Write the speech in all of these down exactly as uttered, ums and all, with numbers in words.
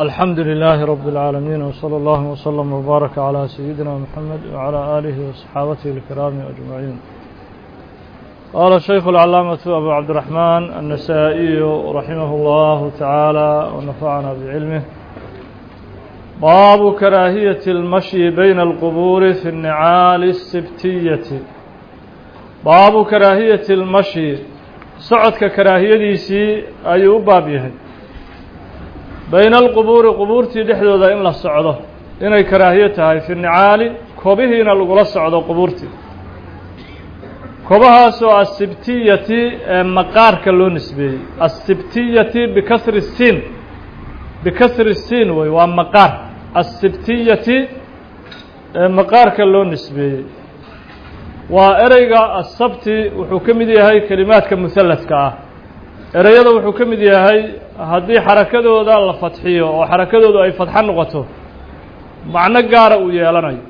الحمد لله رب العالمين وصلى الله وسلم وبارك على سيدنا محمد وعلى آله وصحابته الكرام أجمعين. قال الشيخ العلامة أبو عبد الرحمن النسائي رحمه الله تعالى ونفعنا بعلمه: باب كراهية المشي بين القبور في النعال السبتية. باب كراهية المشي socodka karaahiyadiisii ayuu u baab yahay bayna alqubuuri qubuurtii dhexdooda in la socdo inay karaahiyo tahay fi nicaali kobihiina lagula socdo qubuurtii kobahaasoo asibtiyati ee maqaarka loo nisbeeyey asibtiyati bikasri siin bikasri siin way waa maqaar asibtiyati ee maqaarka loo nisbeeyey waa ereyga asabti wuxuu ka mid yahay kelimaadka muhalladka ah ereyada wuxuu ka mid yahay haddii xarakadooda la fadxiyo oo xarakadoodu ay fadxo noqoto macno gaara uu yeelanayo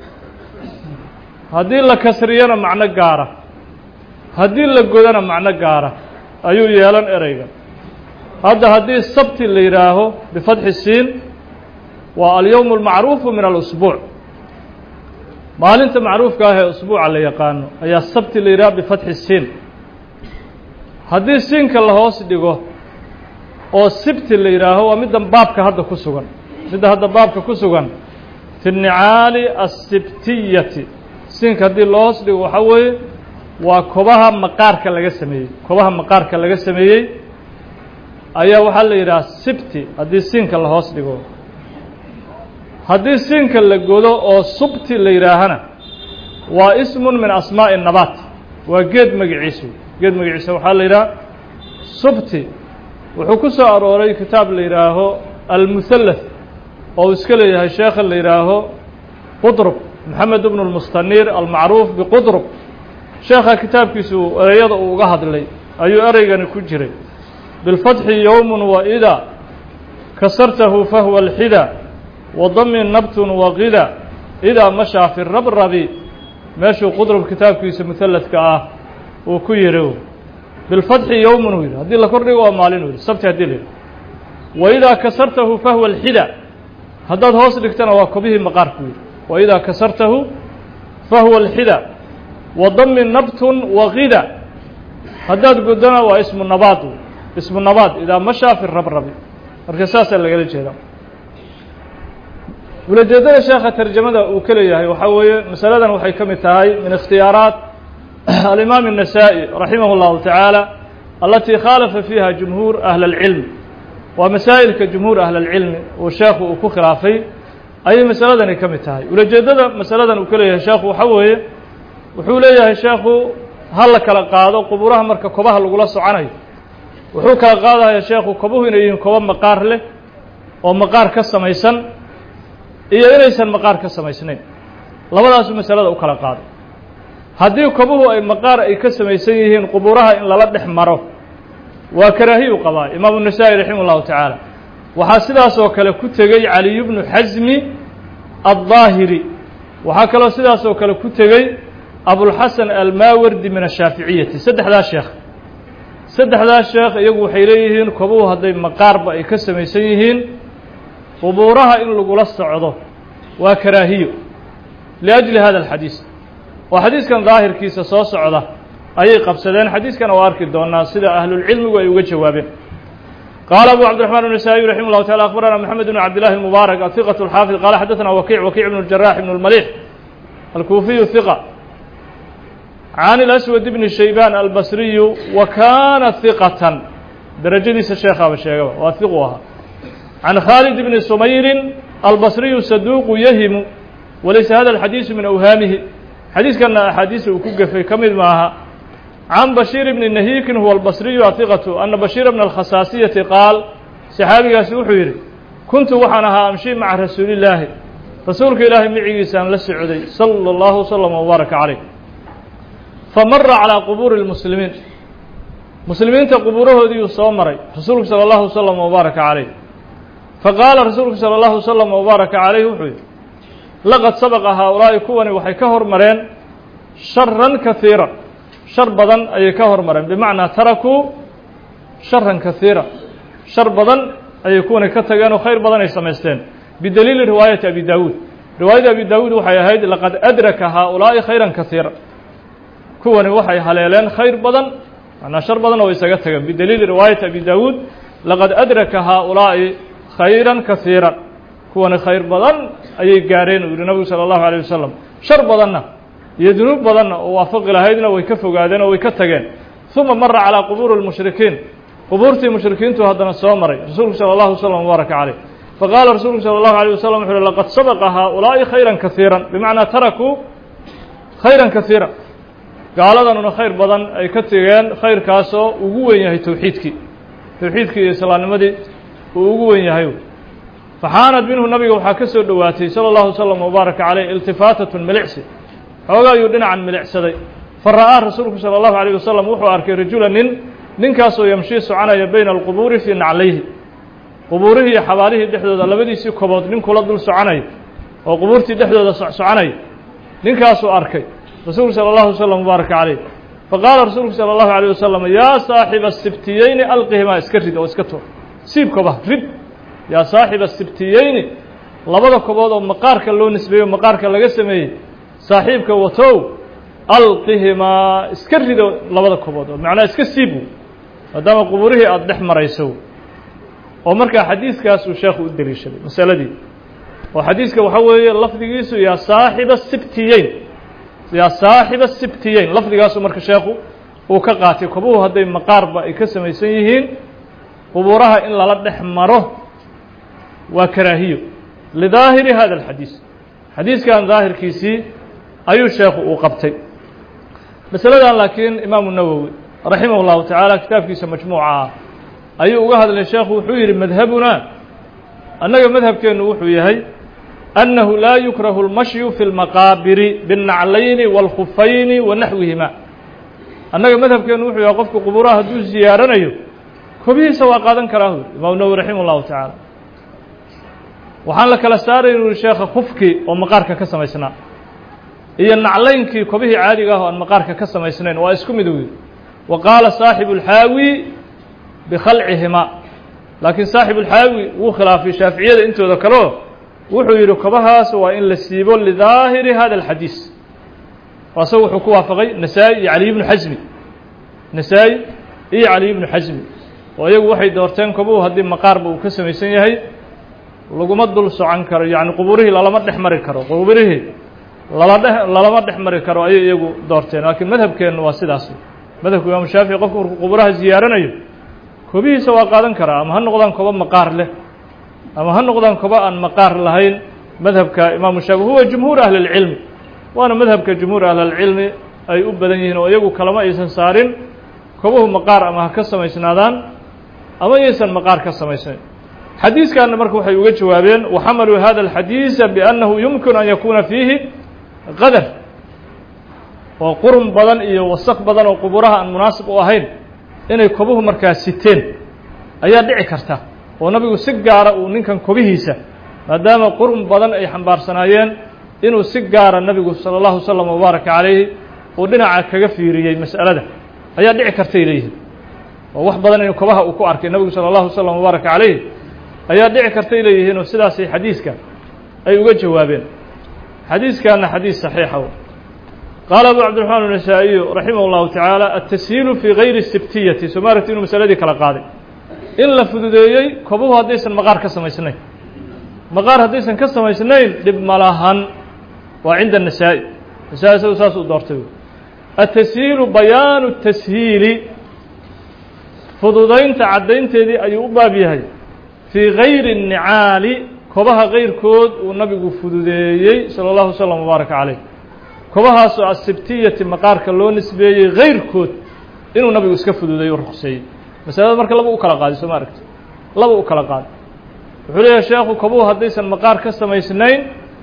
haddii la kasriyana macno gaara haddii la godana macno gaara ayuu yeelan ereyga hadda haddii sabti la yidhaaho bifadxi siin waa alyowm almacruufu min alusbuuc maalinta macruufka ah ee usbuuca la yaqaano ayaa sabti la yidhaha bifatxi siin haddii siinka la hoos dhigo oo sibti la yidhaaho waa middan baabka hadda ku sugan midda hadda baabka ku sugan fi nicaali asibtiyati siinka haddii loo hoos dhigo waxaa weeye waa kobaha maqaarka laga sameeyey kobaha maqaarka laga sameeyey ayaa waxaa la yidhaha sibti haddii siinka la hoos dhigo haddii siinka la godo oo subti la yidhaahana waa ismun min asmaa'i nabaat waa geed magaciisu geed magaciisa waxaa la yidhaha subti wuxuu ku soo arooray kitaab la yidhaaho almuhallath oo uu iska leeyahay sheekha la yidhaaho qudrub maxamed ibnu lmustaniir almacruuf biqudrub sheekha kitaabkiisu ereyada uu uga hadlay ayuu ereygani ku jiray bilfatxi yowmun wa ida kasartahu fahwa alxida wadami nabtun waqida idaa mashaa fi rabrabi meeshuu qudrub kitaabkiisa muhalladka ah uu ku yidhi bilfatxi yowmun uu yidhi haddii la kordhigo waa maalin u yidhi sabti haddii la yidhi wa idaa kasartahu fahwa alxida haddaad hoos dhigtana waa kobihii maqaarku yidhi wa idaa kasartahu fahwa alxida wadami nabtun waqida haddaad godana waa ismu nabaad ismu nabaad idaa mashaa fi rabrabi marka saasaa lagala jeeda ulajeedada sheekha tarjamada uu ka leeyahay waxaa weeye masaladan waxay ka mid tahay min ikhtiyaaraat alimaam النasaaئي raximah اllahu taعaalى alatii khaalafa fiiha jumhuur ahli اlcilm waa masaa'ilka jumhuur ahli اlcilmi uu sheekhu uu ku khilaafay ayay masaladani ka mid tahay ulajeedada masaladan uu ka leeyahay sheekhu waxaa weeye wuxuu leeyahay sheekhu ha la kala qaado quburaha marka kobaha lagula soconayo wuxuu kala qaadaya sheekhu kobuhu inay yihiin kobo maqaar leh oo maqaar ka samaysan iyo inaysan maqaar ka samaysnayn labadaasu masalada u kala qaado haddii kobuhu ay maqaar ay ka samaysan yihiin quburaha in lala dhex maro waa karaahiyu qabaa imaamu النasaaئي raximah اllahu taعaalى waxaa sidaas oo kale ku tegey caliy bnu xasmi الظaahiri waxaa kaloo sidaas oo kale ku tegey abulxasan almaawardi min الshaaficiyati saddexdaas sheekh saddexdaas sheekh iyagu waxay leeyihiin kobuhu hadday maqaarba ay ka samaysan yihiin qubuuraha in lagula socdo waa karaahiyo liأjli hada الxadiis oo xadiiskan daahirkiisa soo socda ayay qabsadeen xadiiskana waa arki doonaa sida ahlulcilmigu ay uga jawaabeen qaala abu cabdiرaحman النasaaئي raximah الlahu taعalى akhbarana mxamed bn cabd لlahi الmubaarak ahiqaة الxaafid qaala xadaثna wakic wakic bn الjarax ibn الmalix alkuufiyu hiqa can اlaswad bni shayban albasriyu wa kana hiqatan darajadiisa sheekhaaba sheegaba waa hiqu ahaa can khaalid bni sumayrin albasriyu saduuqu yahimu walaysa hada alxadiisu min awhaamihi xadiiskanna axaadiisa uu ku gefay ka mid maaha can bashiir bni nahiikin huwa albasriyu ahiqatu ana bashiira bna alkhasaasiyati qaal saxaabigaasi wuxuu yidhi kuntu waxaan ahaa amshi maca rasuulillaahi rasuulka ilaahay micigiisaan la socday sala allahu wasalam wabaaraka caleyh famara calaa qubuuri lmuslimiin muslimiinta qubuurahoodiiyuu soo maray rasuulku sala allahu wasalam wabaaraka caleyh faqaala rasuulku salى اllahu wslam wbaaraka calayh wuxuu yidhi laqad sabaqa haaulaa'i kuwani waxay ka hormareen sharan kahiira shar badan ayay ka hormareen bimacnaa tarakuu sharan kahiira shar badan ayay kuwani ka tageen oo khayr badan ay samaysteen bidaliili riwaayati abi daawuud riwaayada abi daawuud waxay ahayd laqad adraka haaulaa'i khayran kasiira kuwani waxay haleeleen khayr badan macnaa shar badan oo isaga tageen bidaliili riwaayati abi daawuud laqad adraka haaulaa'i khayran kasiira kuwani khayr badan ayay gaareen uu yihi nabigu sala allahu alayh wasalam shar badanna iyo dunuub badanna oo waafaqi lahaydna way ka fogaadeen oo way ka tageen uma mara calaa qubuuri lmushrikiin qubuurtii mushrikiintu haddana soo maray rasuulku sala allahu wasalam mubaaraka caleyh faqaala rasuulku sala allahu alayh wasalam wuxu uhi laqad sabaqa haaulaa'i khayran kasiiran bimacnaa tarakuu khayran kasiira gaaladanuna khayr badan ay ka tegeen khayrkaasoo ugu weyn yahay towxiidkii towxiidkii iyo islaamnimadii uu ugu weyn yahay faxaanad minhu nabiga waxaa ka soo dhowaatay sala allahu wasalam mubaaraka caleyh iltifaatatun milicsi xoogaa ayuu dhinacan milicsaday fa ra'aa rasuulku sala allahu alayh wasalam wuxuu arkay rajula nin ninkaasoo yamshii soconaya bayna alqubuuri fii naclayhi qubuurihii iyo xabaalihii dhexdooda labadiisii kobood nin kula dul soconaya oo qubuurtii dhexdooda soconaya ninkaasuu arkay rasuulku sala allahu wasalam mubaaraka caleyh faqaala rasuulku sala allahu alayh wasalam yaa saaxiba asibtiyeyni alqihimaa iska rid oo iska tuur siib kobaha rid yaa saaxiba asibtiyeyni labada kobood oo maqaarka loo nisbeeyo maqaarka laga sameeyey saaxiibka watow alqihimaa iska rido labada kobood oo macnaa iska siib maadaama qubuurihii aada dhex marayso oo markaa xadiiskaas uu sheekhu u deliishaday masaladii oo xadiiska waxaa weeye lafdigiisu yaa saaxiba sibtiyeyn yaa saaxiba sibtiyeyn lafdigaasu marka sheekhu uu ka qaatay kobuhu hadday maqaarba ay ka samaysan yihiin qubuuraha in lala dhex maro waa karaahiyo lidaahiri hada alxadiis xadiiskan daahirkiisii ayuu sheekhu uu qabtay masaladan laakiin imaamu nawowi raximah اllahu tacaala kitaabkiisa majmuuca ah ayuu uga hadlay sheekhu wuxuu yidhi madhabunaa annaga madhabkeennu wuxuu yahay annahu laa yukrahu اlmashyu fi اlmaqaabiri biالnaclayni wاlkhufayni wa naxwihima annaga madhabkeennu wuxuu yahay qofku qubuuraha hadduu ziyaaranayo kobihiisa waa qaadan karaa hu imaamu nawowi raximah اllahu tacaala waxaan la kala saarayn uri sheekha khufkii oo maqaarka ka samaysnaa iyo naclaynkii kobihii caadiga ah oo aan maqaarka ka samaysnayn waa isku mid wiil wa qaala saaxibu اlxaawi bikhalcihimaa laakiin saaxibu اlxaawi wuu khilaafay shaaficiyada intooda kaleo wuxuu yidhi kobahaas waa in la siibo lidaahiri hada alxadiis asaga wuxuu ku waafaqay nasaa-i iyo caliy ibnu xasmi nasaa-i iyo caliy ibnu xasmi oo iyagu waxay doorteen kobuhu haddii maqaarba uu ka samaysan yahay laguma dul socon karo yacni qubuurihii lalama dhex mari karo qubuurihii lala dhe lalama dhex mari karo ayay iyagu doorteen laakiin madhabkeennu waa sidaas madhabka imaamu shaafici qofku markuu qubuuraha ziyaaranayo kobihiisa waa qaadan karaa ama ha noqdaan kobo maqaar leh ama ha noqdaan kobo aan maqaar lahayn madhabka imaamu shaafici huwa jumhuur ahli اlcilmi waana madhabka jumhuur ahli اlcilmi ay u badan yihiin oo iyagu kalama aysan saarin kobuhu maqaar ama ha ka samaysnaadaan ama yaysan maqaar ka samaysnayn xadiiskaana marka waxay uga jawaabeen waxamaluu hada alxadiisa biannahu yumkin an yakuuna fiihi qadar oo qurun badan iyo wasaq badan oo qubuuraha aan munaasib u ahayn inay kobuhu markaa siteen ayaa dhici karta oo nabigu si gaara uu ninkan kobihiisa maadaama qurun badan ay xambaarsanaayeen inuu si gaara nabigu sala allahu wasalam wabaaraka calayhi uu dhinaca kaga fiiriyey mas'alada ayaa dhici kartay leeyihiin oo wax badan inuu kobaha uu ku arkay nabigu sala allahu wasalam wabaaraka calayhi ayaa dhici kartay leeyihiin oo sidaasay xadiiska ay uga jawaabeen xadiiskaana xadiis saxiixa qaala abu cabdiraxmaan النasaaئiyu raximah اllahu tacaala aلtashiilu fii gayri الsibtiyati soo maaragti inuu masaladii kala qaaday in la fududeeyey kobuhu haddaysan maqaar ka samaysnayn maqaar haddaysan ka samaysnayn dhib ma lahan waa cinda النasaa'i nasaa-i isagu saas uu doortay aلtashiilu bayaanu الtashiili fududaynta caddaynteedii ayuu u baab yahay fii gayri الnicaali kobaha kayrkood uu nabigu fududeeyey salى اllahu wasalam mubaaraka caleyh kobahaasoo asibtiyati maqaarka loo nisbeeyey kayrkood inuu nabigu iska fududeeyo o ruqseeyey masalada marka laba u kala qaaday soo ma aragti laba u kala qaaday wuxuu leeyahay sheekhu kobuhu haddaysan maqaar ka samaysnayn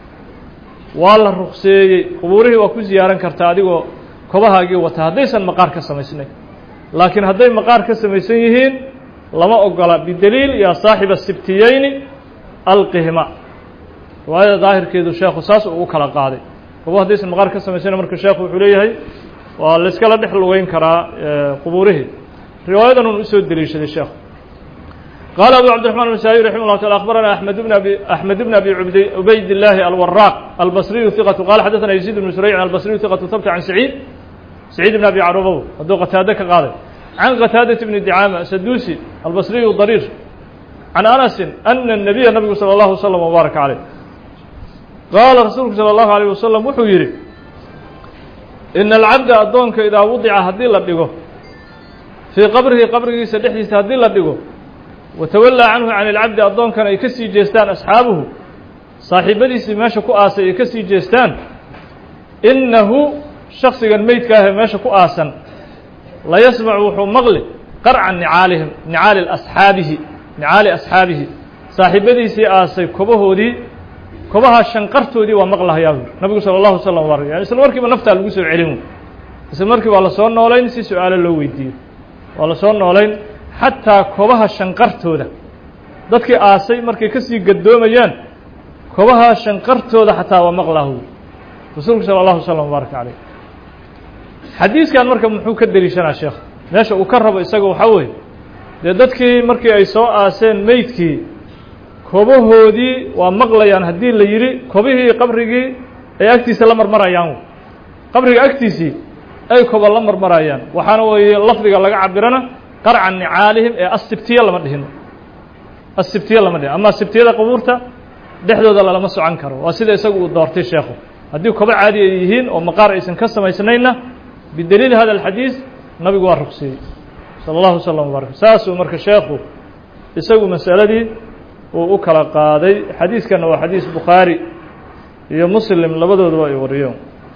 waa la ruqseeyey qubuurihii waa ku ziyaaran kartaa adigoo kobahaagii wata haddaysan maqaar ka samaysnayn laakiin hadday maqaar ka samaysan yihiin lama ogola bidaliil yaa saaxiba sibtiyeyni alqihima riwaayada daahirkeedu sheekhu saas uu u kala qaaday kobo haddaysan maqaar ka samaysana marka sheekhu wuxuu leeyahay waa la iskala dhex lugeyn karaa qubuurihii riwaayadan un usoo deliishaday sheekhu قال أبو عبد الرحمن النسائي رحمه الله تعالى أخبرنا أحمد بن أبي أحمد بن أبي عبيد الله الوراق البصري ثقة قال حدثنا يزيد بن سريع البصري ثقة ثبت عن سعيد سعيد بن أبي عروبة ودو قتادة قال عن قتادة بن دعامة السدوسي البصري الضرير عن أنس أن النبي النبي صلى الله عليه وسلم وبارك عليه قال رسولك صلى الله عليه وسلم وحيري إن العبد أدونك إذا وضع هدي لدغه في قبره قبره سدحديس هدي لدغه وتولى عنه عن العبد أدونك أن يكسي جيستان أصحابه صاحبديس ماشا كو آسا يكسي جيستان إنه شخص ميت كاه ماشا كو آسا لا يسمع وحو مغلي قرعا نعالهم نعال أصحابه نعال أصحابه صاحبديس آسا كبه دي كبها شنقرتو دي ومغلها يا نبي صلى الله عليه وسلم وري يعني isla markiiba nafta lagu soo celin isla markiiba waa la soo noolayn si su'aalo loo weydiiyo waa la soo noolayn hatta kobaha shanqartooda dadkii aasay markay ka sii gadoomayaan kobaha shanqartooda hatta waa maqlahu rasuulku sallallahu alayhi wasallam baraka alayh xadiiskan marka muxuu ka daliishanaa sheekh meesha uu ka rabo isaga waxa weey de dadkii markii ay soo aaseen meydkii kobahoodii waa maqlayaan haddii la yidhi kobihii qabrigii ay agtiisa la marmarayaan qabriga agtiisii ay koba la marmarayaan waxaana weeye lafdiga laga cabirana qarcan nicaalihim ee asibtiya lama dhihino asibtiya lama dhihin ama asibtiyada qabuurta dhexdooda lama socon karo waa sida isagu uu doortay sheekhu haddii koba caadi ay yihiin oo maqaar aysan ka samaysnayna bidaliil hada alxadiis nabigu waa ruqsiyey sala allahu wasalam wabarak saasuu marka sheekhu isagu masaladii uu u kala qaaday xadiiskana waa xadiis bukhaari iyo muslim labadooduba ay wariyeen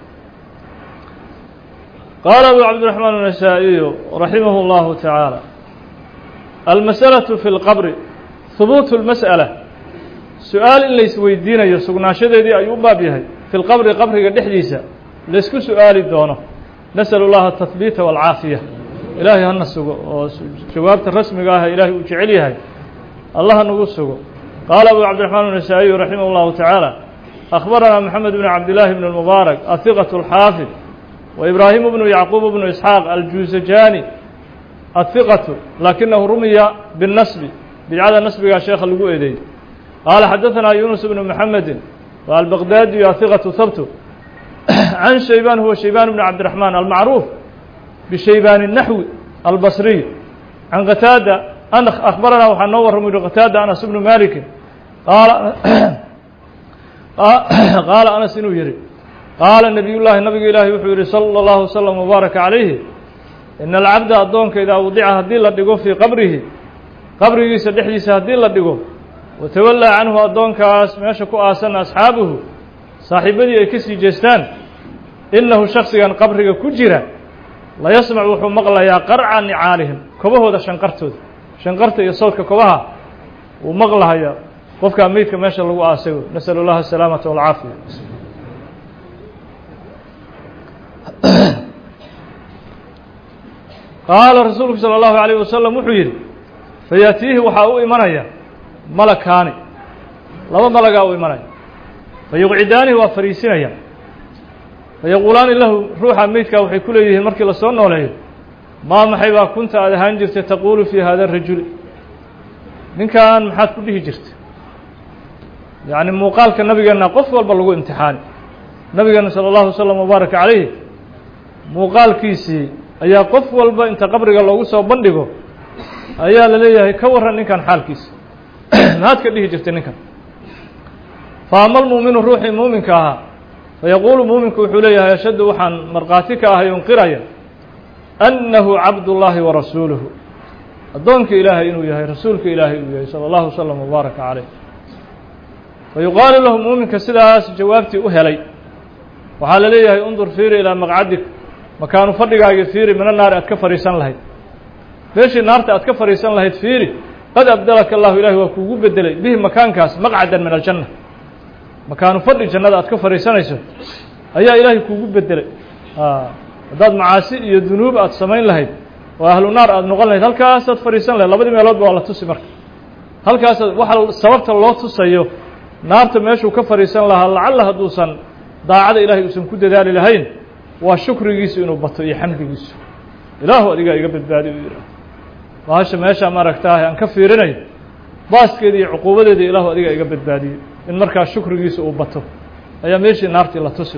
qaala abu cabdiraxmaan النasaaئiyu raximah اllahu taعaalى almasأlaة fi اlqabri hubuut اlmasأala su-aal in la isweydiinayo sugnaanshadeedii ayuu u baab yahay fi lqabri qabriga dhexdiisa laysku su-aali doono nasأl اllaha التahbiita wاlcaafiya ilaahay hana sugo oo jawaabta rasmiga ah ilaahay uu jecel yahay الله نقصه قال أبو عبد الرحمن النسائي رحمه الله تعالى أخبرنا محمد بن عبد الله بن المبارك الثقة الحافظ وإبراهيم بن يعقوب بن إسحاق الجوزجاني الثقة لكنه رمي بالنسب بجعل النسب يا شيخ اللقوئدي قال حدثنا يونس بن محمد والبغدادي الثقة ثبت عن شيبان هو شيبان بن عبد الرحمن المعروف بشيبان النحو البصري عن قتادة أن أخبرنا وحنور من قتادة أنس بن مالك قال قال أنس بن يري قال النبي الله النبي الله وحوري صلى الله وسلم وبارك عليه إن العبد أدونك إذا وضع هدي لدغو في قبره قبره سدحديس هدي لدغو وتولى عنه أدونك ماشا كو آسن أصحابه صاحبدي كسي جستان إنه شخص كان قبره كجرا لا يسمع وحو مقلا يا قرعا نعالهم كبهو دا شنقرتو شنقرت iyo sawdka kobaha uu maqlahayo qofka meedka meesha lagu aasayo nasal allah salaamata wal aafiya قال رسول الله صلى الله عليه وسلم وحير فياتيه waxa uu imanaya malakaani laba malaga uu imanaya fayuqcidaani wa fariisinaya fayaqulaani lahu ruuxa meedka waxay ku leeyihiin markii la soo nooleeyo ما maxay baa kunta aad ahaan jirtay taqulu fi hada الrajul ninkan maxaad ku dhihi jirtay yaani muuqaalka nabigeena qof walba lagu imtixaan nabigeena sallallahu alayhi wasallam mubarak alayhi muuqaalkiisi ayaa qof walba inta qabriga loogu soo bandhigo ayaa la leeyahay ka waran ninkan xaalkiisa maxaad ka dhihi jirtay ninkan faamal mu'minu ruuxi muuminka ah fayaqulu mu'minku wuxuu leeyahay ashadu waxaan marqaati ka ahay unqiraya أنه عبد الله ورسوله أدونك إلهي إنه يهي رسولك إلهي إنه يهي صلى الله عليه وسلم وبارك عليه ويقال له مؤمن كسلاس جوابتي أهلي وحال ليه انظر فيري إلى مقعدك مكان فرق فيري من النار أتكفر يسان لهي ليش النار أتكفر يسان لهي فيري قد أبدلك الله إلهي وكوكو بدلي به مكان كاس مقعدا من الجنة مكان فرق جنة أتكفر يسان يسان أيها إلهي كوكو بدلي آه dad macaasi iyo dunuub aad samayn lahayd oo ahlu naar aad noqon lahayd halkaas aad fariisan lahayd labadii meelood baa la tusi marka halkaas waxa sababta loo tusayo naarta meeshuu ka fariisan lahaa lacalla haduusan daacada ilaahay uusan ku dadaali lahayn waa shukrigiisu inuu bato iyo xamdigiisu ilaahu adiga iga badbaadi u yiraahdo baasha meesha ma aragtaa aan ka fiirinay baaskeedii cuquubadeedii ilaahu adiga iga badbaadiyey in markaa shukrigiisa uu bato ayaa meeshii naartii la tusi.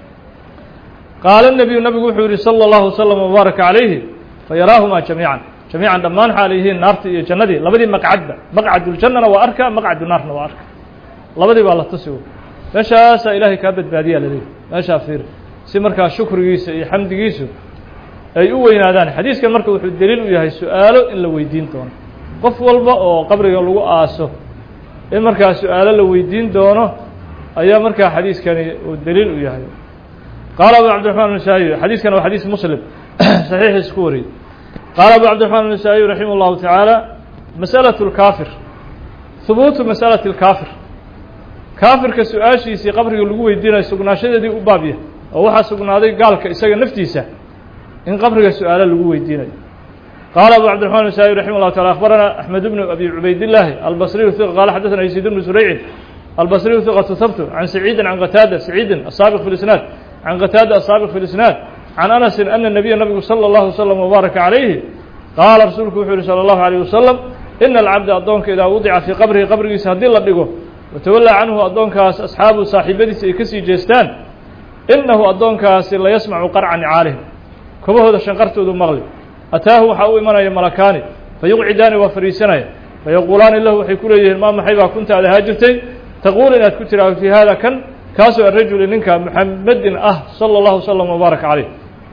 qaala الnabiyu nabigu wuxuu yihi salى الlahu وsلم وbaaraka calayhi fayaraahumaa jamiican jamiican dhammaan xaal yihiin naartii iyo jannadii labadii maqcadba maqcaduljannana waa arka maqcadu naarna waa arka labadii baa la tusi. meeshaasaa ilaahay kaa badbaadiyaa laleeyahy meeshaa fiir si markaa shukrigiisa iyo xamdigiisu ay u weynaadaan. xadiiskan marka wuxuu deliil u yahay su-aalo in la weydiin doono qof walba oo qabriga lagu aaso in markaa su-aalo la weydiin doono ayaa markaa xadiiskani uu deliil u yahay. qaala abu cabdiraxmaan النasaaئي xadiiskan waa xadiis muslim saxiixiisa ku wariyey. qaala abu cabdiraxmaan النasaaئي raximah الlahu taعaalى masأlaة الkaafir hubuutu masأlaة الkaafir kaafirka su-aashiisii qabriga lagu weydiinayo sugnaanshadeedii u baab yahay oo waxaa sugnaaday gaalka isaga naftiisa in qabriga su-aalo lagu weydiinayo. qaala abu cabdiraحman النasaaئي raximah الlahu taعala akhbarana أxmed bnu abi cubaydالlahi albصriyu ثiqa qaala xadaثna yزيid bnu suraycin albصriyu ثiqatu habtu can saciidin can qataada saciidin asaabiq fi اlisnaad can qataada asaabiq fi اlisnaad can anasin ana nabiya nabigu salى الlahu وsلم وbaaraka calayhi qaala rasuulku wuxuu yihi salى الlahu عalيه wasalam ina alcabda addoonka idaa wudica fii qabrihi qabrigiisa haddii la dhigo watawallaa canhu addoonkaas asxaabu saaxiibadiisa ay ka sii jeestaan innahu addoonkaasi la yasmacu qarca nicaalihim kobahooda shanqartoodu maqli ataahu waxaa u imanaya malakaani fayuqcidaani waa fadhiisanaya fayaquulaani lahu waxay ku leeyihiin maa maxay baa kunta ad ahaa jirtay taquul inaad ku tiraado fii haada kan kaasoo arajuli ninka muxamedin ah salى الlahu وsلم وbaaraka calayh.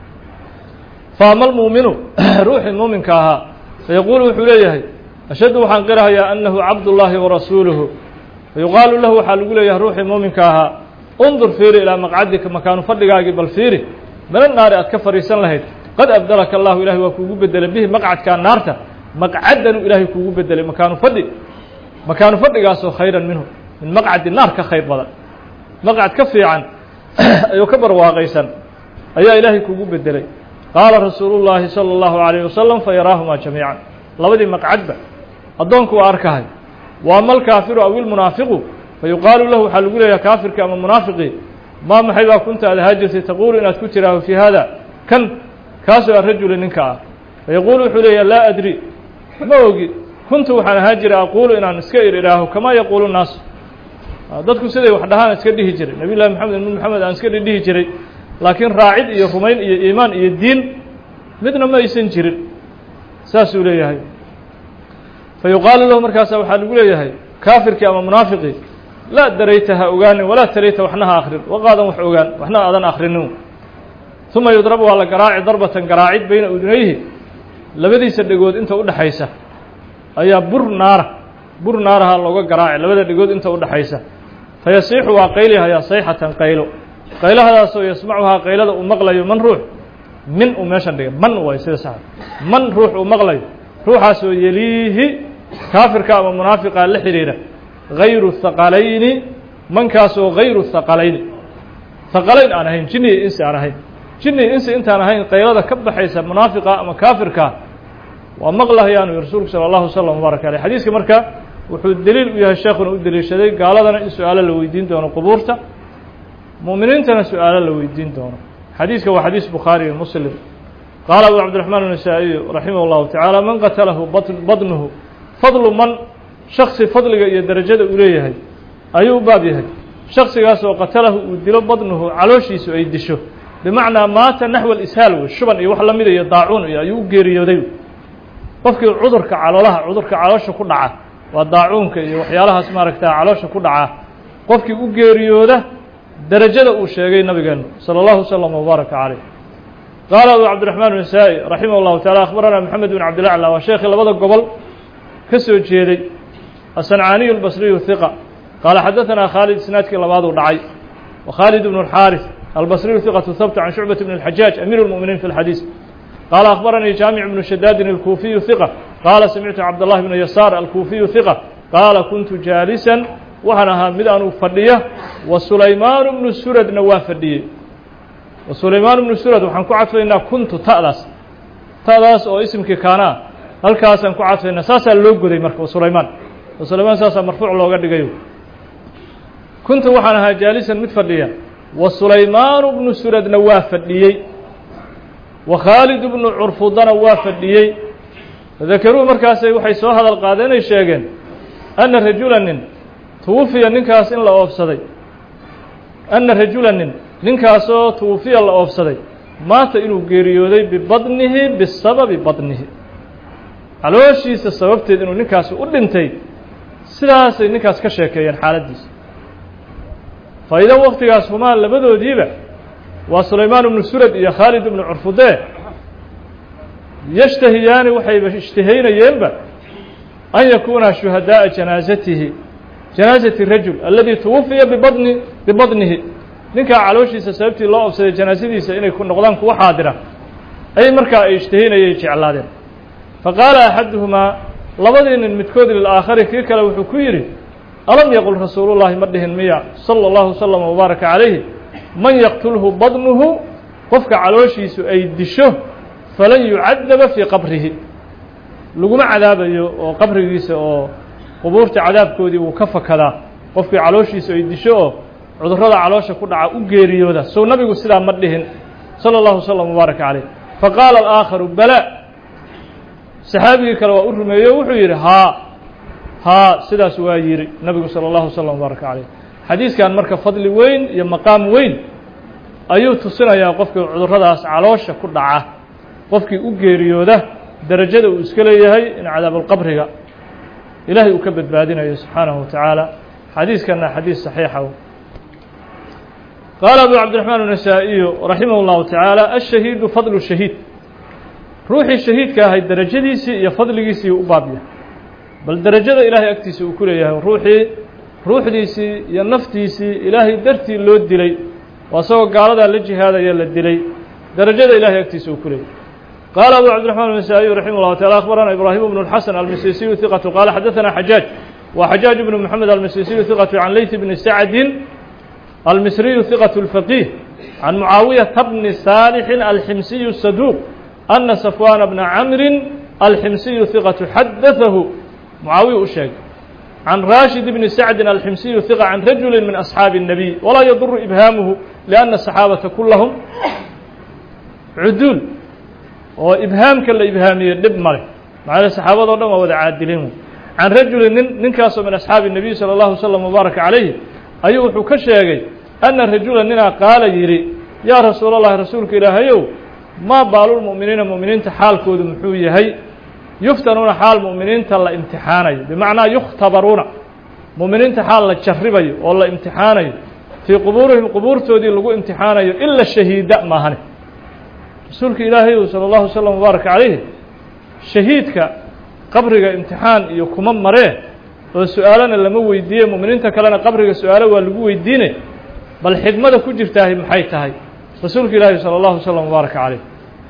faama almuuminu ruuxii muuminka ahaa fayaquulu wuxuu leeyahay ashhadu waxaan qirahayaa annahu cabdullaahi warasuuluhu fayuqaalu lahu waxaa lagu leeyahay ruuxii muuminka ahaa undur fiiri ilaa maqcadika makaanu fadhigaagii bal fiiri mina naari aad ka fadhiisan lahayd qad abdalaka allahu ilahay waa kuugu bedelay bihi maqcadkaa naarta maqcadanuu ilaahay kuugu bedelay makaanu fadhi makaanu fadhigaasoo khayran minhu min maqcadi naar ka khayr badan maqcad ka fiican ayuu ka barwaaqaysan ayaa ilaahay kuugu bedelay. qaala rasuulu llaahi salى الlahu عalayه wasalam fayaraahumaa jamiican labadii maqcadba addoonku waa arkahay. wa ama alkaafiru aw ilmunaafiqu fayuqaalu lahu waxaa lagu leeyahay kaafirkii ama munaafiqii maa maxay baa kunta ad ahaa jirtay taquulu inaad ku tiraaho fii haada kan kaasoo arajuli ninka ah fayaquulu wuxuu leeyahay laa adri ma ogi kuntu waxaan ahaa jiray aquulu inaan iska ir idhaaho kamaa yaquulu naasu dadku siday wax dhahaan iska dhihi jiray nabiy llahi maxamed ibn maxamed aan iska dhihi jiray laakiin raacid iyo rumayn iyo iimaan iyo diin midna ma aysan jirin saasuu leeyahay. fayuqaalu lahu markaasa waxaa lagu leeyahay kaafirkii ama munaafiqii laa darayta ha ogaanin walaa talayta waxna ha akrin waqaadan wax ogaan waxna aadan akrinin. uma yudrabu waa la garaaci darbatan garaacid bayna udunayhi labadiisa dhegood inta udhexaysa ayaa bur naara bur naaraha looga garaaci labada dhegood inta udhexaysa fayasiixu waa qaylihayaa sayxatan qaylo qaylahadaasoo yasmacuhaa qaylada uu maqlayo man ruux min uu meeshan dhigay man waay sida sax man ruux uu maqlayo ruuxaasoo yeliihi kaafirka ama munaafiqa la xidhiidha gayru haqalayni mankaasoo gayru haqalayni haqalayn aan ahayn jinni iyo insi aan ahayn jinni iyo insi intaan ahayn qaylada ka baxaysa munaafiqa ama kaafirka waa maqlahayaanu rasuulku salى الlahu وsلم وbaaraka aleyh. xadiiska marka wuxuu deliil u yahay sheekuna u deliishaday gaaladana in su-aalo la weydiin doono qubuurta mu'miniintana su-aalo la weydiin doono. xadiiska waa xadiis bukhaari iyo muslim. qaala abu cabdiraحmaan النasaaئي raximah الlahu taعaalى man qatalahu badnuhu fadlu man shaksi fadliga iyo derajada uu leeyahay ayuu u baab yahay shaksigaas oo qatalahu uu dilo badnuhu calooshiisu ay disho bimacnaa maata naxو اlishaal wey shuban iyo wax lamida iyo daacuun iyo ayuu u geeriyooday. qofkii cudurka caloolaha cudurka caloosha ku dhaca waa daacuunka iyo waxyaalahaas maaragta caloosha ku dhaca qofkii u geeriyooda derajada uu sheegay nabigeenu salى الlahu وsلم وbaaraka calayh. qaala abu cabdiraحmaan النasaaئي raximah الlahu taعala akhbarana moxamed bn cabdilaclى waa sheekii labada gobol ka soo jeeday asancaaniyu اlbasriyu hiqa qaala xadaثanaa khaalid isnaadkii labaaduu dhacay wa khaalid bn اlxaariث albasriyu hiqatu habt can shucbaة bn الxajaaj amiir اlmuؤminiin fi اlxadiis qaala akhbaranii jaamic bnu shadaadin alkuufiyu hiqa qaala samictu cabdالlahi bna yasaar alkuufiyu hiqa qaala kuntu jaalisan waxaan ahaa mid anuu fadhiya wa sulaymaan bnu suradna waa fadhiyey wa sulaymaan bnu surad waxaan ku cadfaynaa kuntu ta'daas ta'daas oo isimkii kaanaa halkaasaan ku cadfaynaa saasaa loo goday marka wa sulaymaan wa sulaymaan saasaa marfuuc looga dhigayo kuntu waxaan ahaa jaalisan mid fadhiya wa sulaymaan bnu suradna waa fadhiyey wa khaalid bnu curfudana waa fadhiyey dakaruu markaasay waxay soo hadal qaadeen ay sheegeen ana rajula nin twufiya ninkaas in la oofsaday ana rajula nin ninkaasoo twufiya la oofsaday maata inuu geeriyooday bibadnihi bisababi badnihi calooshiisa sababteed inuu ninkaasi u dhintay sidaasay ninkaas ka sheekeeyeen xaaladdiisa faa'iida waqtigaas humaa labadoodiiba waa sulaymaan ibnu surad iyo khaalid ibnu curfudee yashtahiyaani waxayba ishtihaynayeenba an yakuuna shuhadaaءa janaazatihi janaazati rajul aladi twufiya bibadni bibadnihi ninkaa calooshiisa sababtii loo obsaday janaasadiisa inay ku noqdaan kuwa xaadira ay markaa ay ishtahaynayay jeclaadeen faqaala axaduhumaa labadii nin midkood lilaakhari kii kale wuxuu ku yidhi alam yaqul rasuulu llahi ma dhihin miya sala allahu wasalam wabaaraka calayhi man yaqtulhu badnuhu qofka calooshiisu ay disho falan yucadaba fii qabrihi laguma cadaabayo oo qabrigiisa oo qubuurta cadaabkoodii wuu ka fakadaa qofkii calooshiisu ay disho oo cudurrada caloosha ku dhaca u geeriyooda sow nabigu sidaa ma dhihin sala allahu wasalam wabaaraka calayh faqaala alaakharu bala saxaabigii kale waa u rumeeyo wuxuu yidhi haa haa sidaas waa yidhi nabigu salى اllahu wslam wbaaraka calayh xadiiskan marka fadli weyn iyo maqaam weyn ayuu tusinayaa qofkii cudurradaas caloosha ku dhaca qofkii u geeriyooda derajada uu iska leeyahay in cadaabulqabriga ilaahay uu ka badbaadinayo subxaanahu wa tacaala xadiiskana xadiis saxiixa qaala abu cabdiraxmaan النasaaئiyu raximah اllahu tacaala ashahiidu fadlu shahiid ruuxii shahiidka ahay derajadiisii iyo fadligiisii u baabya bal derajada ilaahay agtiisa uu ku leeyahay ruuxii ruuxdiisii iyo naftiisii ilaahay dartii loo dilay waa isagoo gaaladaa la jihaadaya la dilay derajada ilahay agtiisa uu ku leeyahay qaala abu cabdiraxmaan النasaaئiyu raximah اllahu taعala akhbarana ibraahim bnu اlxasan almisisiyu hiqatu qaala xadaثana xajaaj wa xajaaj bnu moxamed almisisiyu hiqatu can leyt bni sacdin almisriyu hiqatu اlfaqih can mucaawiyata bni saalixin alximsiyu saduuq ana safwana bna camrin alximsiyu hiqatu xadaثahu mucaawiya u sheegay can raashid bni sacdin alximsiyu hiqa can rajuli min asxaabi الnabiy walaa yaduru ibhaamuhu lianna asaxaabata kulahum cuduul oo ibhaamka la ibhaamiyey dhib male macnaa saxaabado dhan waa wada caadiliin can rajuli nin ninkaasoo min asxaabi الnabiy salى اllahu wslam wbaaraka calayhi ayuu wuxuu ka sheegay ana rajula ninaa qaala yidhi yaa rasuul اllahi rasuulka ilaahayow maa baalulmu'miniina mu'miniinta xaalkoodu muxuu yahay yuftanuuna xaal mu'miniinta la imtixaanayo bimacnaa yukhtabaruuna mu'miniinta xaal la jarribayo oo la imtixaanayo fii qubuurihim qubuurtoodii lagu imtixaanayo ila shahiida maahane rasuulka ilaahayow salى اllahu wslam wbaaraka calayhi shahiidka qabriga imtixaan iyo kuma maree oo su-aalana lama weydiiye mu'miniinta kalena qabriga su-aalo waa lagu weydiine bal xigmada ku jirtaahi maxay tahay rasuulka ilaahi salى اllahu wslam wbaaraka calayh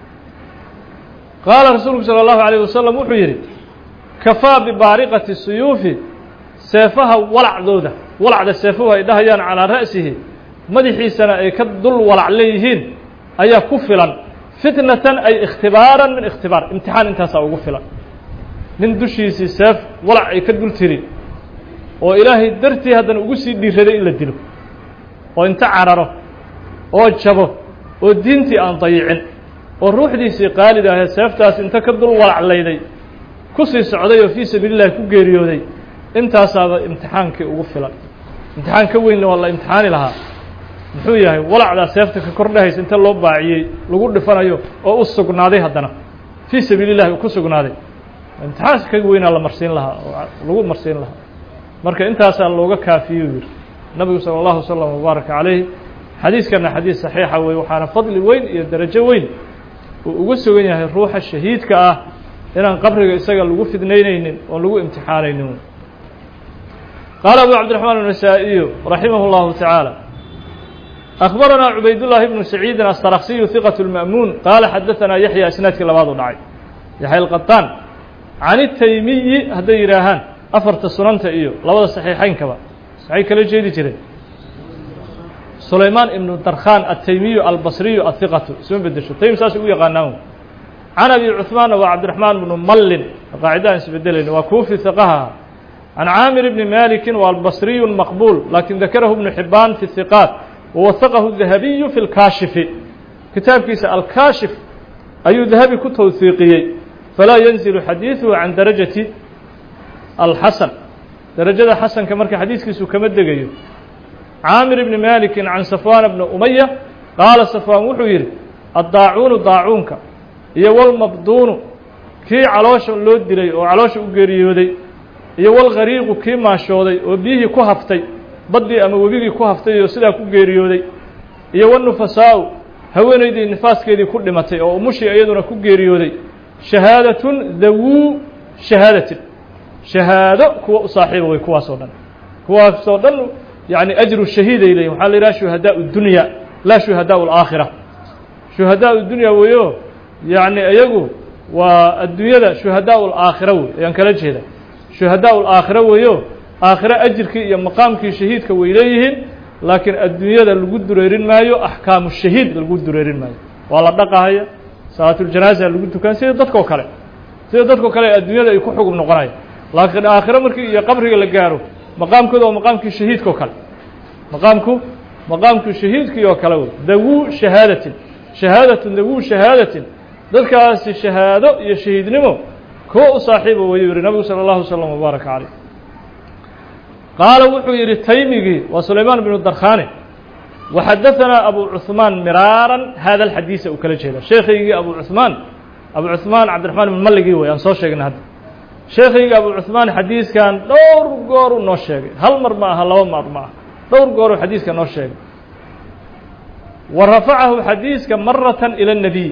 qaala rasuulku salى اllahu عalيه wasalam wuxuu yidhi kafaa bibaariqati suyuufi seefaha walacdooda walacda seefuhu ay dhahayaan calaa ra'sihi madaxiisana ay ka dul walac leeyihiin ayaa ku filan fitnatan ay ikhtibaaran min ikhtibaar imtixaan intaasaa ugu filan nin dushiisii seef walac ay ka dul tiri oo ilaahay dartii haddana ugu sii dhiiraday in la dilo oo inta cararo oo jabo oo diintii aan dayicin oo ruuxdiisii qaalida ahee seeftaas inta ka dul walaclayday ku sii socday oo fii sabiili llahi ku geeriyooday intaasaaba imtixaankii ugu filan imtixaan ka weyn waa la imtixaani lahaa muxuu yahay walacdaa seefta ka kordhahaysa inta loo baaciyey lagu dhifanayo oo u sugnaaday haddana fii sabiili llahi uu ku sugnaaday imtixaanka ka weynaa la marsiin lahaa oo lagu marsiin lahaa marka intaasaa looga kaafiyey u yidhi nabigu salى اllahu wslam wbaaraka calayh xadiiskana xadiis saxiixa wey waxaana fadli weyn iyo darajo weyn uu ugu sugan yahay ruuxa shahiidka ah inaan qabriga isaga lagu fidnaynaynin oon lagu imtixaanaynin qaala abu cabdiraxmaan النasaaئiyu raximah اllahu taعaalى أخبرنا عبيد الله بن سعيد السرخسي ثقة المأمون قال حدثنا يحيى اسنادك لبعض دعي يحيى القطان عن التيمي هذا يراهان أفرت السننت إيو لبعض الصحيحين كبا صحيح كلا جيدي جري سليمان بن الدرخان التيمي البصري الثقة اسمه بدشو تيم ساسي ويقاناهم عن أبي عثمان وعبد الرحمن بن مل قاعدة اسبدلين وكوفي ثقها عن عامر بن مالك والبصري مقبول لكن ذكره ابن حبان في الثقات ووثقه الذهبي في الكاشف كتاب كيس الكاشف أي ذهبي كتوثيقي فلا ينزل حديثه عن درجة الحسن درجة حسن كمرك حديث كيسو كمدقيو عامر بن مالك عن صفوان بن أمية قال صفوان وحوير الضاعون ضاعونك يوال مبضون كي علاش اللود دلي وعلاش أقريودي يوال غريق كي ماشودي وبيه كهفتي بدي أما وبيه كهفتي وسلا كقريودي يوال نفساو هوينيدي نفاس كيدي كل متي أو مشي أيضنا كقريودي شهادة ذو شهادة شهادة كو صاحبه وكوا صودن كوا صودن يعني أجر الشهيد إليهم حال لا شهداء الدنيا لا شهداء الآخرة شهداء الدنيا ويو يعني أيقو والدنيا شهداء الآخرة يعني كلا جهدا شهداء الآخرة ويو آخرة أجرك يا مقامك شهيدك وإليهم لكن الدنيا القدر يرين مايو أحكام الشهيد القدر يرين مايو والله دقة هي صلاة الجنازة القدر كان سيدتك وكله سيدتك وكله الدنيا يكون حكم نقراي لكن آخرة مركي يا قبرك اللي جارو مقامك ده ومقامك شهيدك وكله مقامك مقامك شهيدك وكله ذو شهادة شهادة ذو شهادة ذلك الشهادة يا شهيد نمو كو صاحبه ويوري النبي صلى الله عليه وسلم وبارك عليه قال وحير التيمي وسليمان بن الدرخاني وحدثنا أبو عثمان مرارا هذا الحديث وكل شيء شيخي أبو عثمان أبو عثمان عبد الرحمن بن ملقي وينصر شيخنا هذا شيخي أبو عثمان حديث كان دور قور نوشيخ هل مر معها لو مر معها دور قور حديث كان نوشيخ ورفعه حديث كان مرة إلى النبي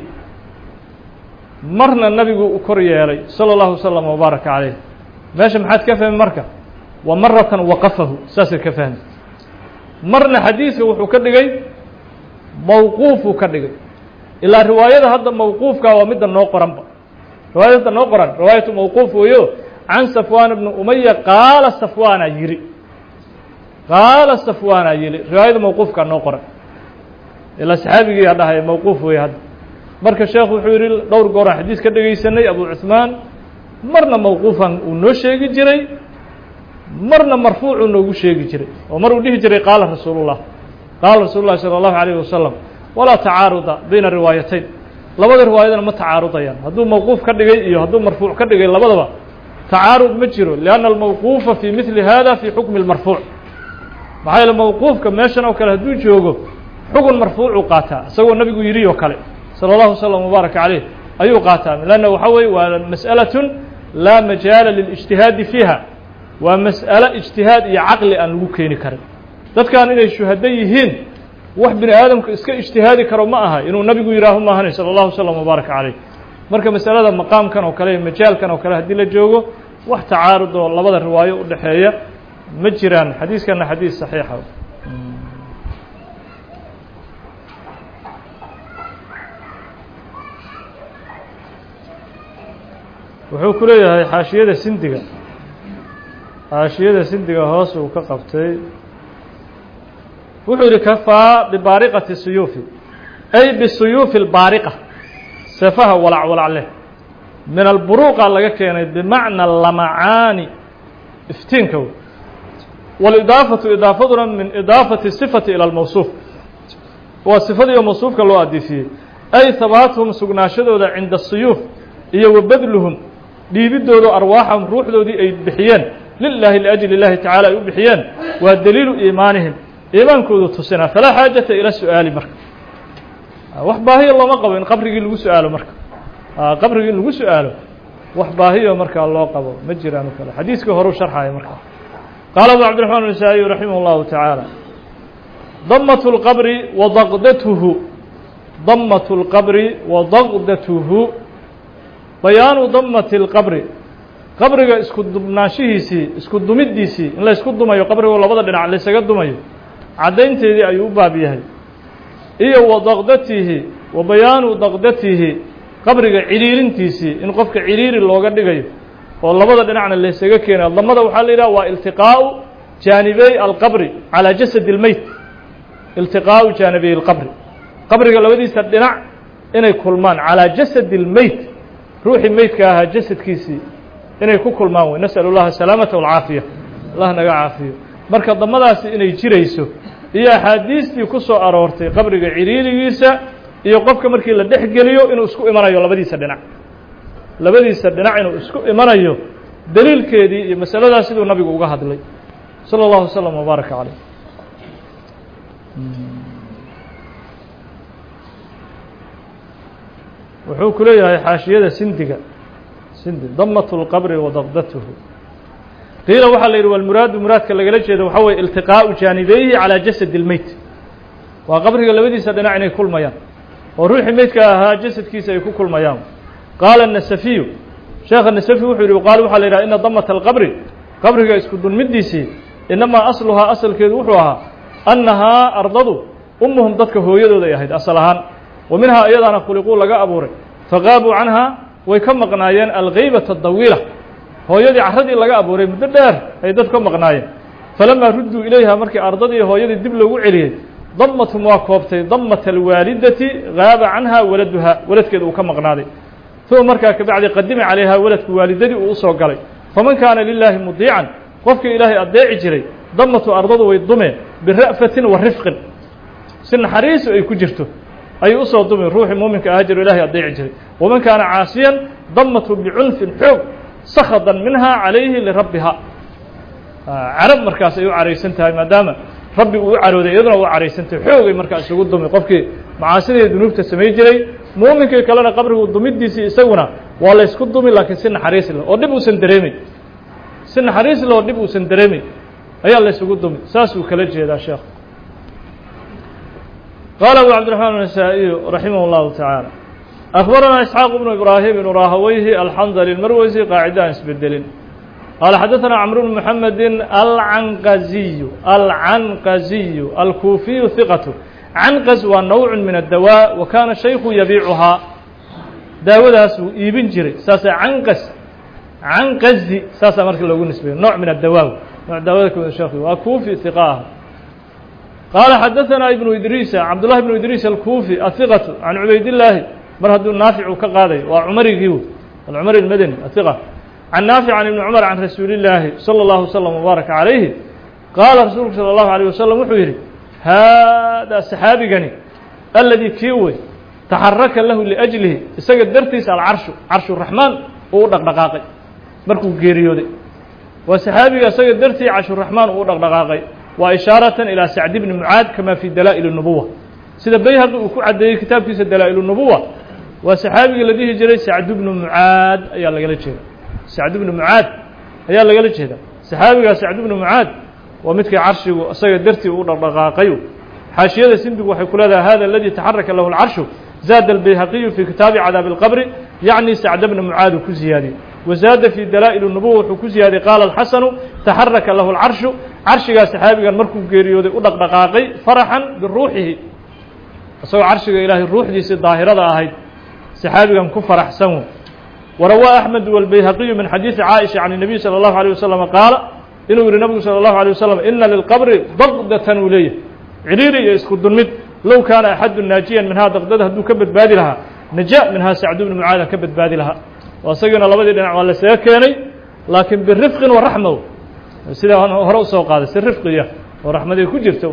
مرنا النبي كوريا عليه صلى الله عليه وسلم وبارك عليه ماشي محد كفه من مركه ومرة وقفه ساسر كفه مرنا حديثه وحو كدغاي موقوف كدغاي الى روايه هذا موقوف كا ومد نو قران روايه نو قران روايه موقوف ويو عن صفوان بن اميه قال صفوان يري قال صفوان يري روايه موقوف كا نو قران الى صحابي هذا موقوف وي هذا marka sheekhu wuxuu yiri dhowr goor xadiis ka dhageysanay Abu Uthman marna mawquufan uu noo sheegi jiray marna marfuuc uu noogu sheegi jiray oo mar uu dhihi jiray qaala rasuulullah qaala rasuulullah sallallahu alayhi wasallam wala ta'aruda bayna riwaayatayn labada riwaayadana ma ta'arudayaan haduu mawquuf ka dhigay iyo haduu marfuuc ka dhigay labadaba ta'arud ma jiro liana al-mawquufa fi mithli hada fi hukm al-marfu' maxay al-mawquufka meeshan oo kale haduu joogo xukun marfuuc qaata isagoo nabigu yiri oo kale صلى الله عليه وسلم وبارك عليه أيو قاتم لأنه حوي ومسألة لا مجال للاجتهاد فيها ومسألة اجتهاد عقل أن لوكين كرم ذات كان إلى الشهديهين واحد بن آدم اسك اجتهادي كرم معها إنه النبي يراهم معها صلى الله عليه وسلم وبارك عليه مركب مسألة مقام كان وكلام مجال كان وكلام هدي للجوجو واحد تعارض والله بدر الرواية والدحية مجران حديث كان حديث صحيح wuxuu ku leeyahay xaashiyada sindiga xaashiyada sindiga hoos uu ka qabtay wuxuu yiri kafa bi bariqati suyufi ay bi suyufi al bariqa safaha wala wala leh min al buruqa laga keenay bi macna lamaani iftiinka wal idafatu idafaduna min idafati sifati ila al mawsuf wa sifadi mawsufka loo adifiyay ay thabatuhum sugnaashadooda inda suyuf iyo wabadluhum dhiibidoodu arwaaxam ruuxdoodii ay bixiyeen lillahi liajli illahi tacaala ay u bixiyeen waa daliilu iimaanihim iimaankoodu tusina falaa xaajata ila su'aali marka wax baahiyo looma qabo in qabrigii lagu su'aalo marka qabrigii lagu su'aalo wax baahiyo marka loo qabo ma jiraan kale xadiiska hore u sharxay marka qaala abu abdurrahman an-nasaa'i rahimahullahu ta'ala dammatu al-qabri wa daqdatuhu dammatu al-qabri wa daqdatuhu بيان ضمة القبر قبرك اسكو دمناشيسي اسكو دميديسي ان لا اسكو دمايو قبرك ولا بدا دنا لا اسغا دمايو عدينتيدي ايو باب yahay iyo wadaqdatihi wa bayanu daqdatihi qabriga ciriirintiisi in qofka ciriiri looga dhigayo oo labada dhinacna la isaga keenay lamada waxa la yiraahdaa waa iltiqaa'u janibay al-qabr ala jasad al-mayt iltiqaa'u janibay al-qabr qabriga labadiisa dhinac inay kulmaan ala jasad al-mayt ruuxi meydka ah jasadkiisi inay ku kulmaan way nasal Allah salaamata wal aafiya Allah naga aafiyo marka damadaasi inay jirayso iyo xadiistii ku soo aroortay qabriga ciriirigiisa iyo qofka markii la dhex geliyo inuu isku imanayo labadiisa dhinac labadiisa dhinac inuu isku imanayo daliilkeedii iyo masaladaas siduu nabigu uga hadlay salى اllahu وsلم وbaaraka عalيه wuxuu ku leeyahay xaashiyada sindiga sindi damaة الqbri wadaqdathu qiila waxaa la yidhi walmuraadu muraadka lagala jeedo waxaa weye iltiqaaءu jaanibayhi calىa jasad الmeyt waa qabriga labadiisa dhinac inay kulmayaan oo ruuxii meydka ahaa jasadkiisa ay ku kulmayaan qaala الnasafiyu sheekha nasafi wuxuu yidhi qaal waxaa la yidhaha ina damata alqabri qabriga isku dunmidiisii inamaa asluhaa asalkeedu wuxuu ahaa annahaa ardadu ummuhum dadka hooyadooda ay ahayd asal ahaan wa minhaa iyadaana khuliquu laga abuuray faqaabuu canhaa way ka maqnaayeen alghaybata dawiila hooyadii carradii laga abuuray muddo dheer ay dad ka maqnaayeen falamaa rudduu ilayha markii ardadii hooyadii dib loogu celiyey damatum waa koobtay damata alwaalidati gaaba canha waladuha waladkeeda uu ka maqnaaday uma markaa kabacdi qadima calayha waladku waalidadii uu usoo galay faman kaana lilaahi mudiican qofkii ilaahay adeeci jiray damatu ardadu way dumeen bira'fatin wa rifqin si naxariisu ay ku jirto ayuu usoo dumeen ruuxii muuminka ahaa jiro ilahay adeeci jiray waman kaana caasiyan damatu bicunfin xoog sakhadan minha calayhi lirabbiha carab markaas ay u caraysan tahay maadaama rabbi uu u carooday iyaduna u caraysantahay xoogay markaa isugu dumi qofkii macaasiday dunuubta samay jiray muuminkii kalena qabrigu dumidiisii isaguna waa la ysku dumi laakiin si naxariis leh oo dhib uusan dareemay si naxariis leh oo dhib uusan dareemay ayaa la ysugu dumi saasuu kala jeedaa sheekh qaala abu cabdiraxmaan النasaaئiyu raximah اllahu taعaalى أخbaranaa isxaaq bnu ibraahim ibnu rahaweyhi alxandali marweysi qaacida aan isbedelin qaala xadaثana cmr bn mحamedi alcanqaziyu alcanqaziyu alkuufiyu hiqatu canqaz waa nawc min الdawaa wa kaana shayku yabiicuhaa daawadaasuu iibin jiray saasa canqaz canqazi saasaa marka loogu nisbeeyo nooc min adawaa nooc daawada kamid sheekh waa kuufi hiqa ah qaala xadaثana ibnu idriisa cabdullahi ibnu idriis alkuufi ahiqatu can cubaydillaahi mar hadduu naafic uu ka qaaday waa cumarigii alcumari اlmadani ahiqa can naafic can ibni cumar can rasuuli illaahi salى اllahu wslam wbaaraka calayhi qaala rasuulku salى اllahu alيه wasalam wuxuu yidhi haadaa saxaabigani aladii kii wey taxaraka lahu liأjlihi isaga dartiisa alcarshu carshu raxmaan uu u dhaqdhaqaaqay markuu geeriyooday waa saxaabiga isaga dartii carshuraxmaan uu u dhaqdhaqaaqay waa ishaaratan ilaa sacdi bni mucaad kama fii dalaa'il الnubuwa sida bayhaqi uu ku caddeeyey kitaabkiisa dalaa'il الnubuwa waa saxaabigii la dhihi jiray sacd bnu mucaad ayaa lagala jeeda sacd bnu mucaad ayaa lagala jeeda saxaabigaa sacd bnu mucaad waa midkii carshigu isaga dartii uu dhaqdhaqaaqay xaashiyada sindigu waxay ku leedahay hada aladii taxaraka lahu اlcarshu zaada albayhaqiyu fii kitaabi cadaabi اlqabri yacni sacd bna mucaad uu ku ziyaadiyey wazaada fii dalaa'il الnubuwa wuxuu ku ziyaadiyey qaala alxasanu taxaraka lahu اlcarshu carshigaa saxaabigan markuu geeriyooday u dhaqdhaqaaqay faraxan biruuxihi isagoo carshiga ilaahay ruuxdiisii daahirada ahayd saxaabigan ku faraxsan warawaa axmed walbayhaqiyu min xadiidi caaisha can الnabiy salى اllahu alيه wasalam qaala inuu yihi nabigu salى اllahu alيه wasalam ina lilqabri daqdatan uu leeyahay ciriiri iyo isku dunmid low kaana axadu naajiyan minhaa daqdada hadduu ka badbaadi lahaa naja minhaa sacdu bni mucaadan ka badbaadi lahaa oo isagiina labadii dhinac waa lasaga keenay laakiin birifqin wa raxma sidaa hore usoo qaaday si rifqiya oo raxmaday ku jirto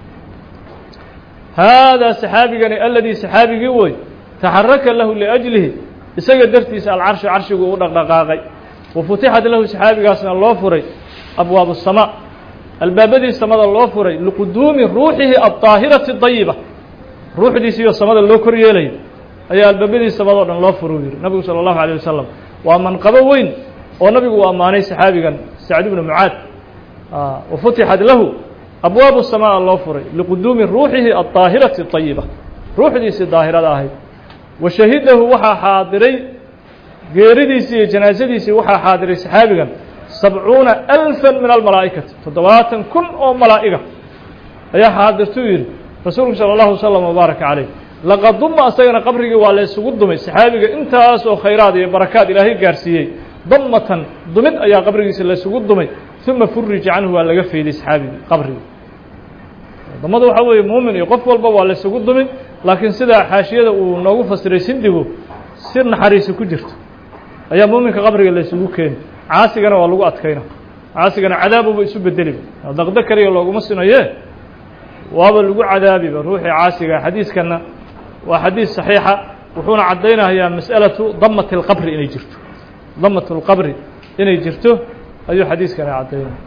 haadaa saxaabigani aladii saxaabigii wey taxaraka lahu liأjlihi isaga dartiisa alcarshu carshigu u dhaqdhaqaaqay wa futixat lahu saxaabigaasna loo furay abwaab الsamaa albaabadii samada loo furay liquduumi ruuxihi alطaahirati dayiba ruuxdiisiiyo samada loo kor yeelayo ayaa albaabadii samada o dhan loo furu yihi nabigu salى اllahu alيه wasalam waa manqabo weyn oo nabigu uu ammaanay saxaabigan sacd bnu mucaad wa futixat lahu abwaabu الsamaa loo furay liquduumi ruuxihi alطaahirati dayiba ruuxdiisii daahirada ahayd wa shahidahu waxaa xaadiray geeridiisii iyo janaasadiisii waxaa xaadiray saxaabigan sabcuuna alfa min almalaa'ikati toddobaatan kun oo malaa'iga ayaa xaadirtuu yidhi rasuulku salى اllahu wslam wbaaraka calayh laqad duma asagana qabrigii waa la ysugu dumay saxaabiga intaas oo khayraad iyo barakaad ilaahay gaarsiiyey damatan dumid ayaa qabrigiisa la ysugu dumay uma furija canhu waa laga fayday saxaabigii qabrigii damada waxaa weeye muumin iyo qof walba waa la ysugu dumin laakiin sidaa xaashiyada uu noogu fasiray sindigu si naxariisi ku jirto ayaa muuminka qabriga la ysugu keeni caasigana waa lagu adkayna caasigana cadaabuba isu bedeliba daqdo kaliya looguma sinaye waaba lagu cadaabiba ruuxii caasiga xadiiskana waa xadiis saxiixa wuxuuna caddaynayaa mas'alatu damat اlqabri inay jirto damat اlqabri inay jirto ayuu xadiiskani caddaynay.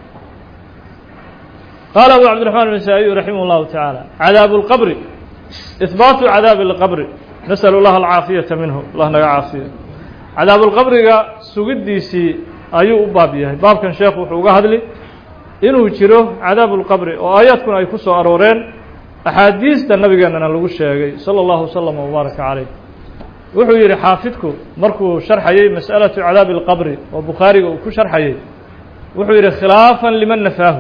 qaala abu cabdiraxmaan النasaaئي raximah الlahu taعaalى cadaabu اlqabri ihbaatu cadaabi اlqabri nasأl اllaha alcaafiyata minhu allah naga caafiya. cadaabulqabriga sugiddiisii ayuu u baab yahay. baabkan sheekhu wuxuu uga hadli inuu jiro cadaabulqabri oo aayaadkuna ay ku soo arooreen axaadiista nabigeennana lagu sheegay salى اllahu wslama wbaaraka calayh. wuxuu yidhi xaafidku markuu sharxayey mas'alaةu cadaabi اlqabri oo bukhaariga uu ku sharxayey wuxuu yidhi khilaafan liman nafaahu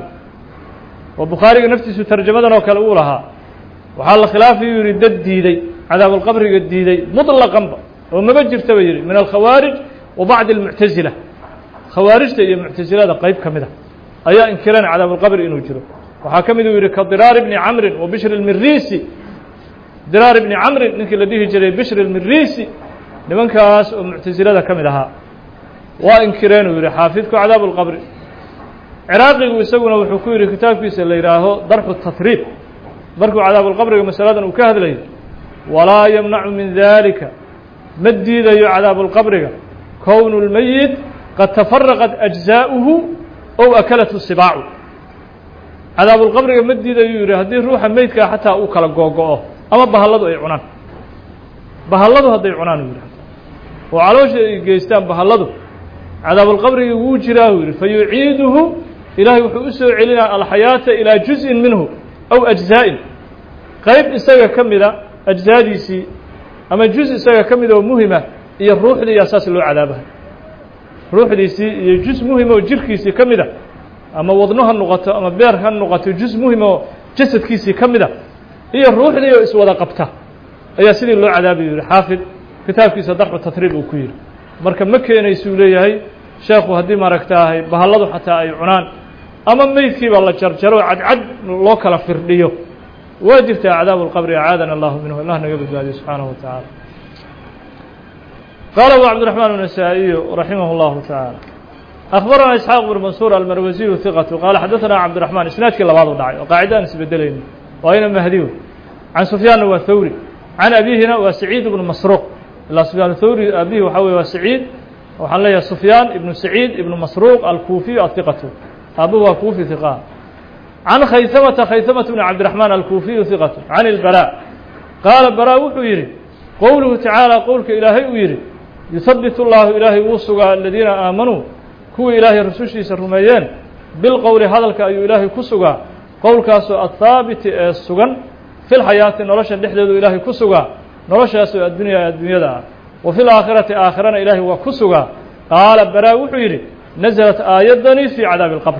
oo bukhaariga naftiisu tarjamadan oo kale uu lahaa waxaa la khilaafayuu yidhi dad diiday cadaabulqabriga diiday muطlaqanba oo maba jirtaba yidhi min alkhawaarij wa bacdi اlmuctasila khawaarijta iyo muctasilada qeyb ka mid a ayaa inkireen cadaabulqabri inuu jiro. waxaa ka mid uu yidhi ka diraar ibni camrin wa bishr اlmirisi diraar ibni camrin ninkii la dhihi jiray bishr اlmirisi nimankaas oo muctasilada ka mid ahaa waa inkireen uu yidhi xaafidku cadaabulqabri. ciraaqigu isaguna wuxuu ku yidhi kitaabkiisa la yidhaaho darxu tatriib markuu cadaabulqabriga masaladan uu ka hadlayo walaa yamnacu min dalika ma diidayo cadaabulqabriga kownu اlmeyit qad tafaraqat ajzaa'uhu ow akalathu sibaacu. cadaabulqabriga ma diidayuu yidhi haddii ruuxa meydkaa xataa uu kala googo-o ama bahalladu ay cunaan bahalladu hadday cunaan uu yidhi oo caloosha ay geystaan bahalladu cadaabulqabrigi wuu jiraa uu yidhi fayuciiduhu ilaahay wuxuu u soo celinaa alxayaata ilaa juzءin minhu aw ajzaa'in qeyb isaga ka mida ajzaadiisii ama juz isaga ka mid oo muhima iyo ruuxdii yaa saas loo cadaabahay. ruuxdiisii iyo juz muhim oo jirkiisii ka mida ama wadno ha noqoto ama beer ha noqoto juz muhim oo jasadkiisii ka mida iyo ruuxdii oo iswada qabta ayaa sidii loo cadaabayu yihi xaafid kitaabkiisa darxu tatriib uu ku yidhi. marka ma keenaysuu leeyahay sheekhu haddii maaragtaahay bahalladu xataa ay cunaan ama meydkiiba la jarjaro cadcad loo kala firdhiyo waa jirtaa cadaabulqabri acaadana allahu minhu allah naga badbaadiyo subxaanahu wa tacaala. qaala abu cabdiraxmaan النasaaئiyu raximah اllahu taعaalى أخبرنا إسحاق بن منصور المروزي ثقة قال حدثنا عبد الرحمن إسناadkii labaad u dhacay oo قاaعدة aan isbedelayni waayna mahdiyu عن سفyاaنna waa thawrي عن أbيهina waa سعيid بن masروq ilaa سفyاan thawrي abihi waxa wey waa سعيid waxaan leeyahay سفyاan iبن سعيid iبن masروq الكوفي الثقة abuhu waa كوفي ثقة عن khayثمةa khayثمة بن عبدالرحمن الكوفي ثقة عن البراء qاaلa براء wuxuu yidhi qowluhu taعaalى qowlka ilaahay uu yidhi يثبت الlahu ilaahay wuu sugaa الذيina آamanوu kuwii ilaahay rasushiisa rumeeyeen bilqowli hadalka ayuu ilaahay ku sugaa qowlkaasoo athaabiti ee sugan fi lxayaati nolosha dhexdeedu ilaahay ku sugaa noloshaasoo addunya adduunyada ah wa fi laakhirati aakhirana ilaahay waa ku sugaa. qaala baraa wuxuu yidhi naزlat aayadani fii cadaabi اlqabri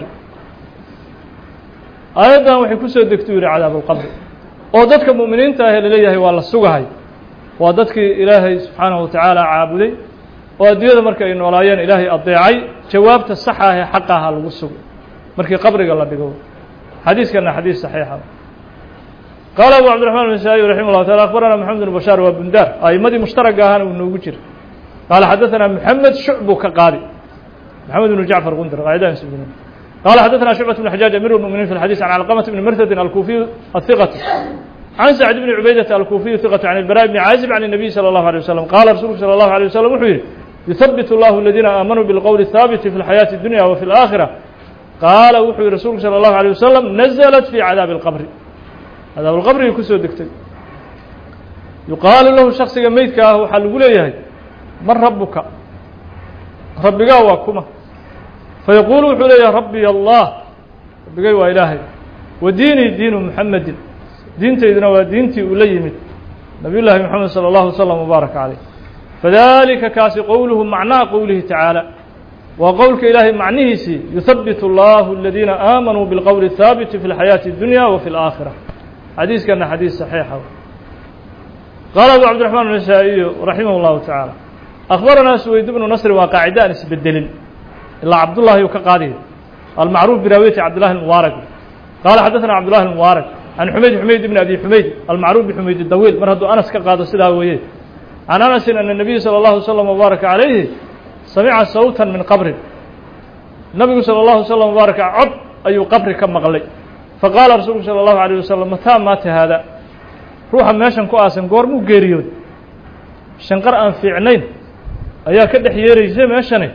aayaddan waxay kusoo degtuu yidhi cadaab اlqabri oo dadka mu'miniinta ahee laleeyahay waa la sugahay waa dadkii ilaahay subxaanahu wa tacaala caabuday oo adduunyada marka ay noolaayeen ilaahay adeecay jawaabta saxa ah ee xaqa aha lagu sugo markii qabriga la dhigo. xadiiskana xadiis saxiixa. qaala abu cabdiraxmaan النasaaئي raximah اllahu taala akhbarana moxamed bn bashaar waa bundaar a'imadii mushtaraga ahaana uu noogu jira. qaala xadaثana moxamed shucbu ka qaadi moxamed bnu jacfar gundar qaacidahan sugna qaala xadaثana shucbaة bn xajaaj amir اlmuminiin fi اlxadiis can calqamata bni martadin alkuufiyu aلhiqati can sacd bni cubaydata alkuufiyu hiqatu can ilbara bni caazib can الnabiy salى اllahu alيه wasalam qaala rasuulku salى اllahu alيه wasalam wuxuu yidhi يثبت الله الذين آمنوا بالqول الثابت في الحياة الدuنيا وفي الآخرة qaala wuxuu yihi rasuulku salى الlaهu عليه وسلم نزلت في cadاaب الqبr cadاaب الqbrigii kusoo degtay yuqaalu lahu shaksiga meydka ah waxaa lagu leeyahay man rabuka rabbigaa waa kuma fayaquulu wuxuu leeyahay rabbiy allah rabbigay waa ilaahay wa diinii diinu muxamedin diintayduna waa diintii uu la yimid nabiy llaahi moxamed salى الlahu وsلم وbaarak عalيh fadalika kaasi qowluhu macnaha qowlihi tacaala waa qowlka ilaahay macnihiisii yuhabbit allahu aladiina aamanuu bilqowli الthaabiti fi اlxayaati اdunya wa fi اlaakhira. xadiiskana xadiis saxiixa. qaala abu cabdiraxmaan النasaaئiyu raximah اllahu tacaala akhbaranaa suwayd bnu nasri waa qaacida aan isbedelin ilaa cabdullahi uu ka qaadaya almacruuf biraawiyati cabdillahi mubaarak qaala xadaثana cabdullahi mubaarak can xumayd xumayd ibn abi xumayd almacruuf bixumayd dawiil mar hadduu anas ka qaado sidaa weeye can anasin ana الnabiy salى اllahu slm wbaaraka calayhi samica sawtan min qabrin nabigu salى اllahu slm wbaaraka cod ayuu qabri ka maqlay faqaala rasuulku salى اllahu عalيه wasalam mataa maata haada ruuxa meeshan ku aasan goormuu geeriyooday shanqar aan fiicnayn ayaa ka dhex yeeraysay meeshani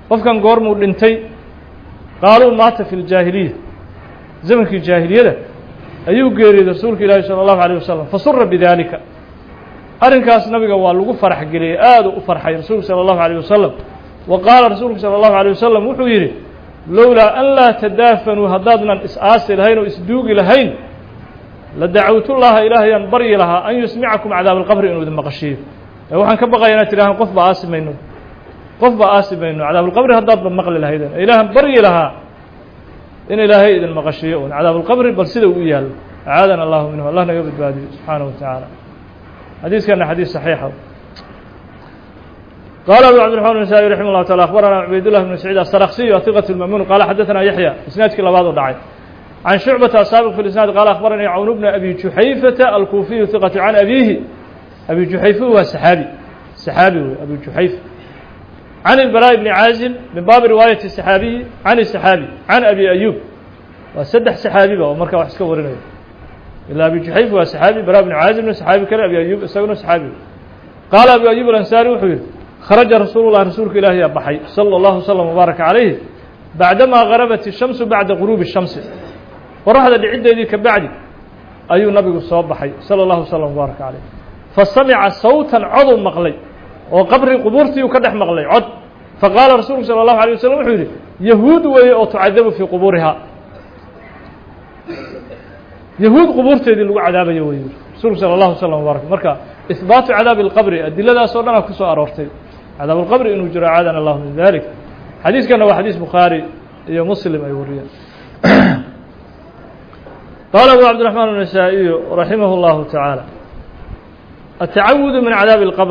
qofkan goormuu dhintay qaaluu maata fi ljaahiliya zamankii jaahiliyada ayuu geeriyey rasuulka ilaahi salى الlahu عalيه wasalam fasura bidalika arrinkaas nabiga waa lagu farax geliyey aadu u farxay rasuulku salى الlahu عalيه wasalam wa qaala rasuulku salى الlahu عalيه wasalam wuxuu yidhi lowlaa an laa tadaafanuu haddaadnan is-aasi lahayn oo isduugi lahayn la dacawtu llaha ilaahayaan baryi lahaa an yusmicakum cadaab alqabri inuu idin maqashiiyo ee waxaan ka baqaya inaad tidhahaan qof ba aasi mayno qof ba aasi mayno cadaab alqabri haddaadba maqli lahaydeen ilaahan baryi lahaa in ilaahay idin maqashiiyo un cadaab alqabri bal sida uu u yaallo acaadana allahu minhu allah naga badbaadiyo subxaanaه wa tacaala xadiiskana xadiis saxiixa قال أبو عبد الرحمن النسائي رحمه الله تعالى أخبرنا عبيد الله بن سعيد السرخسي ثقة المأمون قال حدثنا يحيى إسنادك لبعض ضعيف عن شعبة السابق في الإسناد قال أخبرني عون بن أبي جحيفة الكوفي ثقة عن أبيه أبي جحيفة هو السحابي السحابي أبي جحيفة عن البراء بن عازم من باب رواية السحابي عن السحابي عن أبي أيوب وسدح سحابي ومركا وحسك ورنه إلا أبي جحيفة هو السحابي براء بن عازم سحابي كان أبي أيوب استغنى سحابي قال أبي أيوب الأنصاري وحير خرج رسول الله رسولك إلهي أبحي صلى الله وسلم وبارك عليه بعدما غربت الشمس بعد غروب الشمس ورحل لعدة ذيك بعد أي نبي الصواب بحي صلى الله وسلم وبارك عليه فسمع صوتا عضو مقلي وقبر قبورتي وكدح مقلي عض فقال رسول صلى الله عليه وسلم وحيري يهود وتعذب في قبورها يهود قبورتي ذي اللي عذاب يوير رسول صلى الله عليه وسلم وبارك مركا إثبات عذاب القبر الدلة صورنا كسو أرورتي عذاب القبر إنه جرى عادنا الله من ذلك حديث كان هو حديث بخاري يا مسلم أي وريا قال أبو عبد الرحمن النسائي رحمه الله تعالى التعوذ من عذاب القبر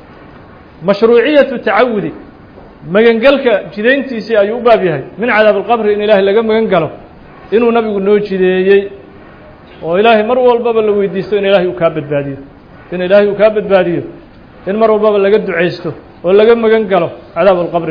مشروعية التعوذ مجنجلك جدينتي سي أيوبا بها من عذاب القبر إن إله لقى مجنجله إنه نبي قلنا جديي وإلهي مروا الباب اللي ويديسته إن إلهي وكابد باديه إن إلهي وكابد باديه إن مروا الباب اللي قد عيسته ولا قد مجنجله عذاب القبر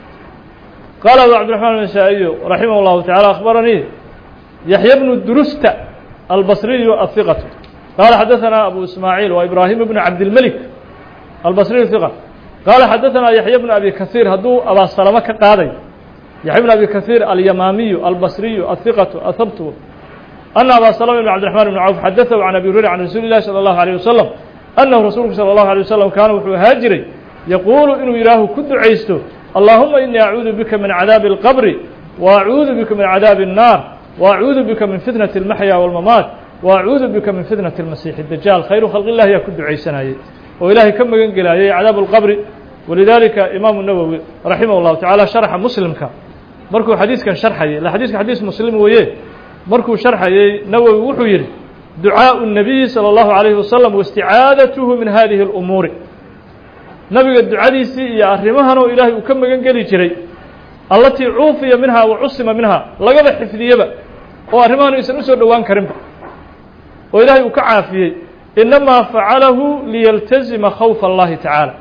قال أبو عبد الرحمن النسائي رحمه الله تعالى أخبرني يحيى بن الدرست البصري الثقة قال حدثنا أبو إسماعيل وإبراهيم بن عبد الملك البصري الثقة قال حدثنا يحيى بن أبي كثير هدو أبا سلمة كقاضي يحيى بن أبي كثير اليمامي البصري الثقة أثبته أن أبا سلمة بن عبد الرحمن بن عوف حدثه عن أبي هريرة عن رسول الله صلى الله عليه وسلم أنه رسول صلى الله عليه وسلم كان هاجري يقول إنه يراه كد عيسته اللهم إني أعوذ بك من عذاب القبر وأعوذ بك من عذاب النار وأعوذ بك من فتنة المحيا والممات وأعوذ بك من فتنة المسيح الدجال خير خلق الله يكد عيسنا وإلهي كم ينقل عذاب القبر ولذلك إمام النووي رحمه الله تعالى شرح مسلم كان مركو حديث كان شرحه لا حديث حديث مسلم ويه مركو شرحه نووي وحير دعاء النبي صلى الله عليه وسلم واستعاذته من هذه الأمور نبي الدعاء سي يا أرمها إلهي وكم ينقل جري التي عوفي منها وعصم منها لقد حفظيه بقى وأرمها يسنسوا دوان كريم وإلهي وكعافيه إنما فعله ليلتزم خوف الله تعالى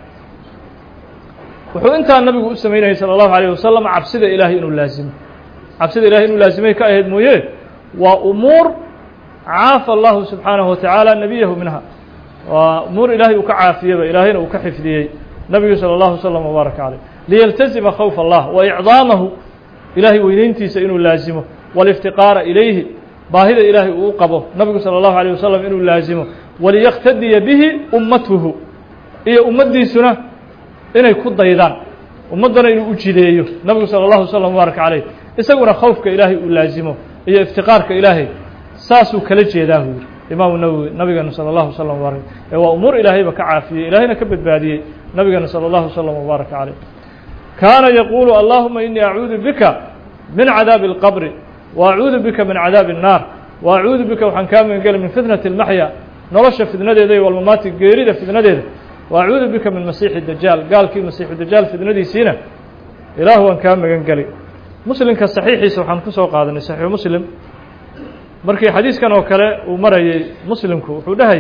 وحو انت النبي سمينه صلى الله عليه وسلم عبسده إلهي إنه لازم عبسده إلهي إنه لازمه كأهد مويه وأمور عاف الله سبحانه وتعالى نبيه منها وأمور إلهي وكعافيه إلهي وكحفظيه نبي صلى الله عليه وسلم وبارك عليه ليلتزم خوف الله وإعظامه إلهي وينتي سإنه لازمه والافتقار إليه باهد إلهي وقبه نبي صلى الله عليه وسلم إنه لازمه وليقتدي به أمته إيه أمدي سنة إنه يكون ضيدان أمدنا إنه أجديه نبي صلى الله عليه وسلم وبارك عليه إساقنا خوفك إلهي ولازمه إيه افتقارك إلهي ساسو كالجي إلهي إمام النووي نبينا صلى الله عليه وسلم وبارك وأمور إلهي بكعافية إلهينا كبت بادية نبينا صلى الله عليه وسلم وبارك عليه كان يقول اللهم إني أعوذ بك من عذاب القبر وأعوذ بك من عذاب النار وأعوذ بك وحن كامل قال من فتنة المحيا نرش فتنة دي والممات الجيريدة فتنة دي وأعوذ بك من مسيح الدجال قال كي مسيح الدجال فتنة دي سينا إله وان كامل قال مسلم كالصحيح سبحانه كسو قادني صحيح مسلم مركي حديث كان وكلا ومرأي مسلم كوحودها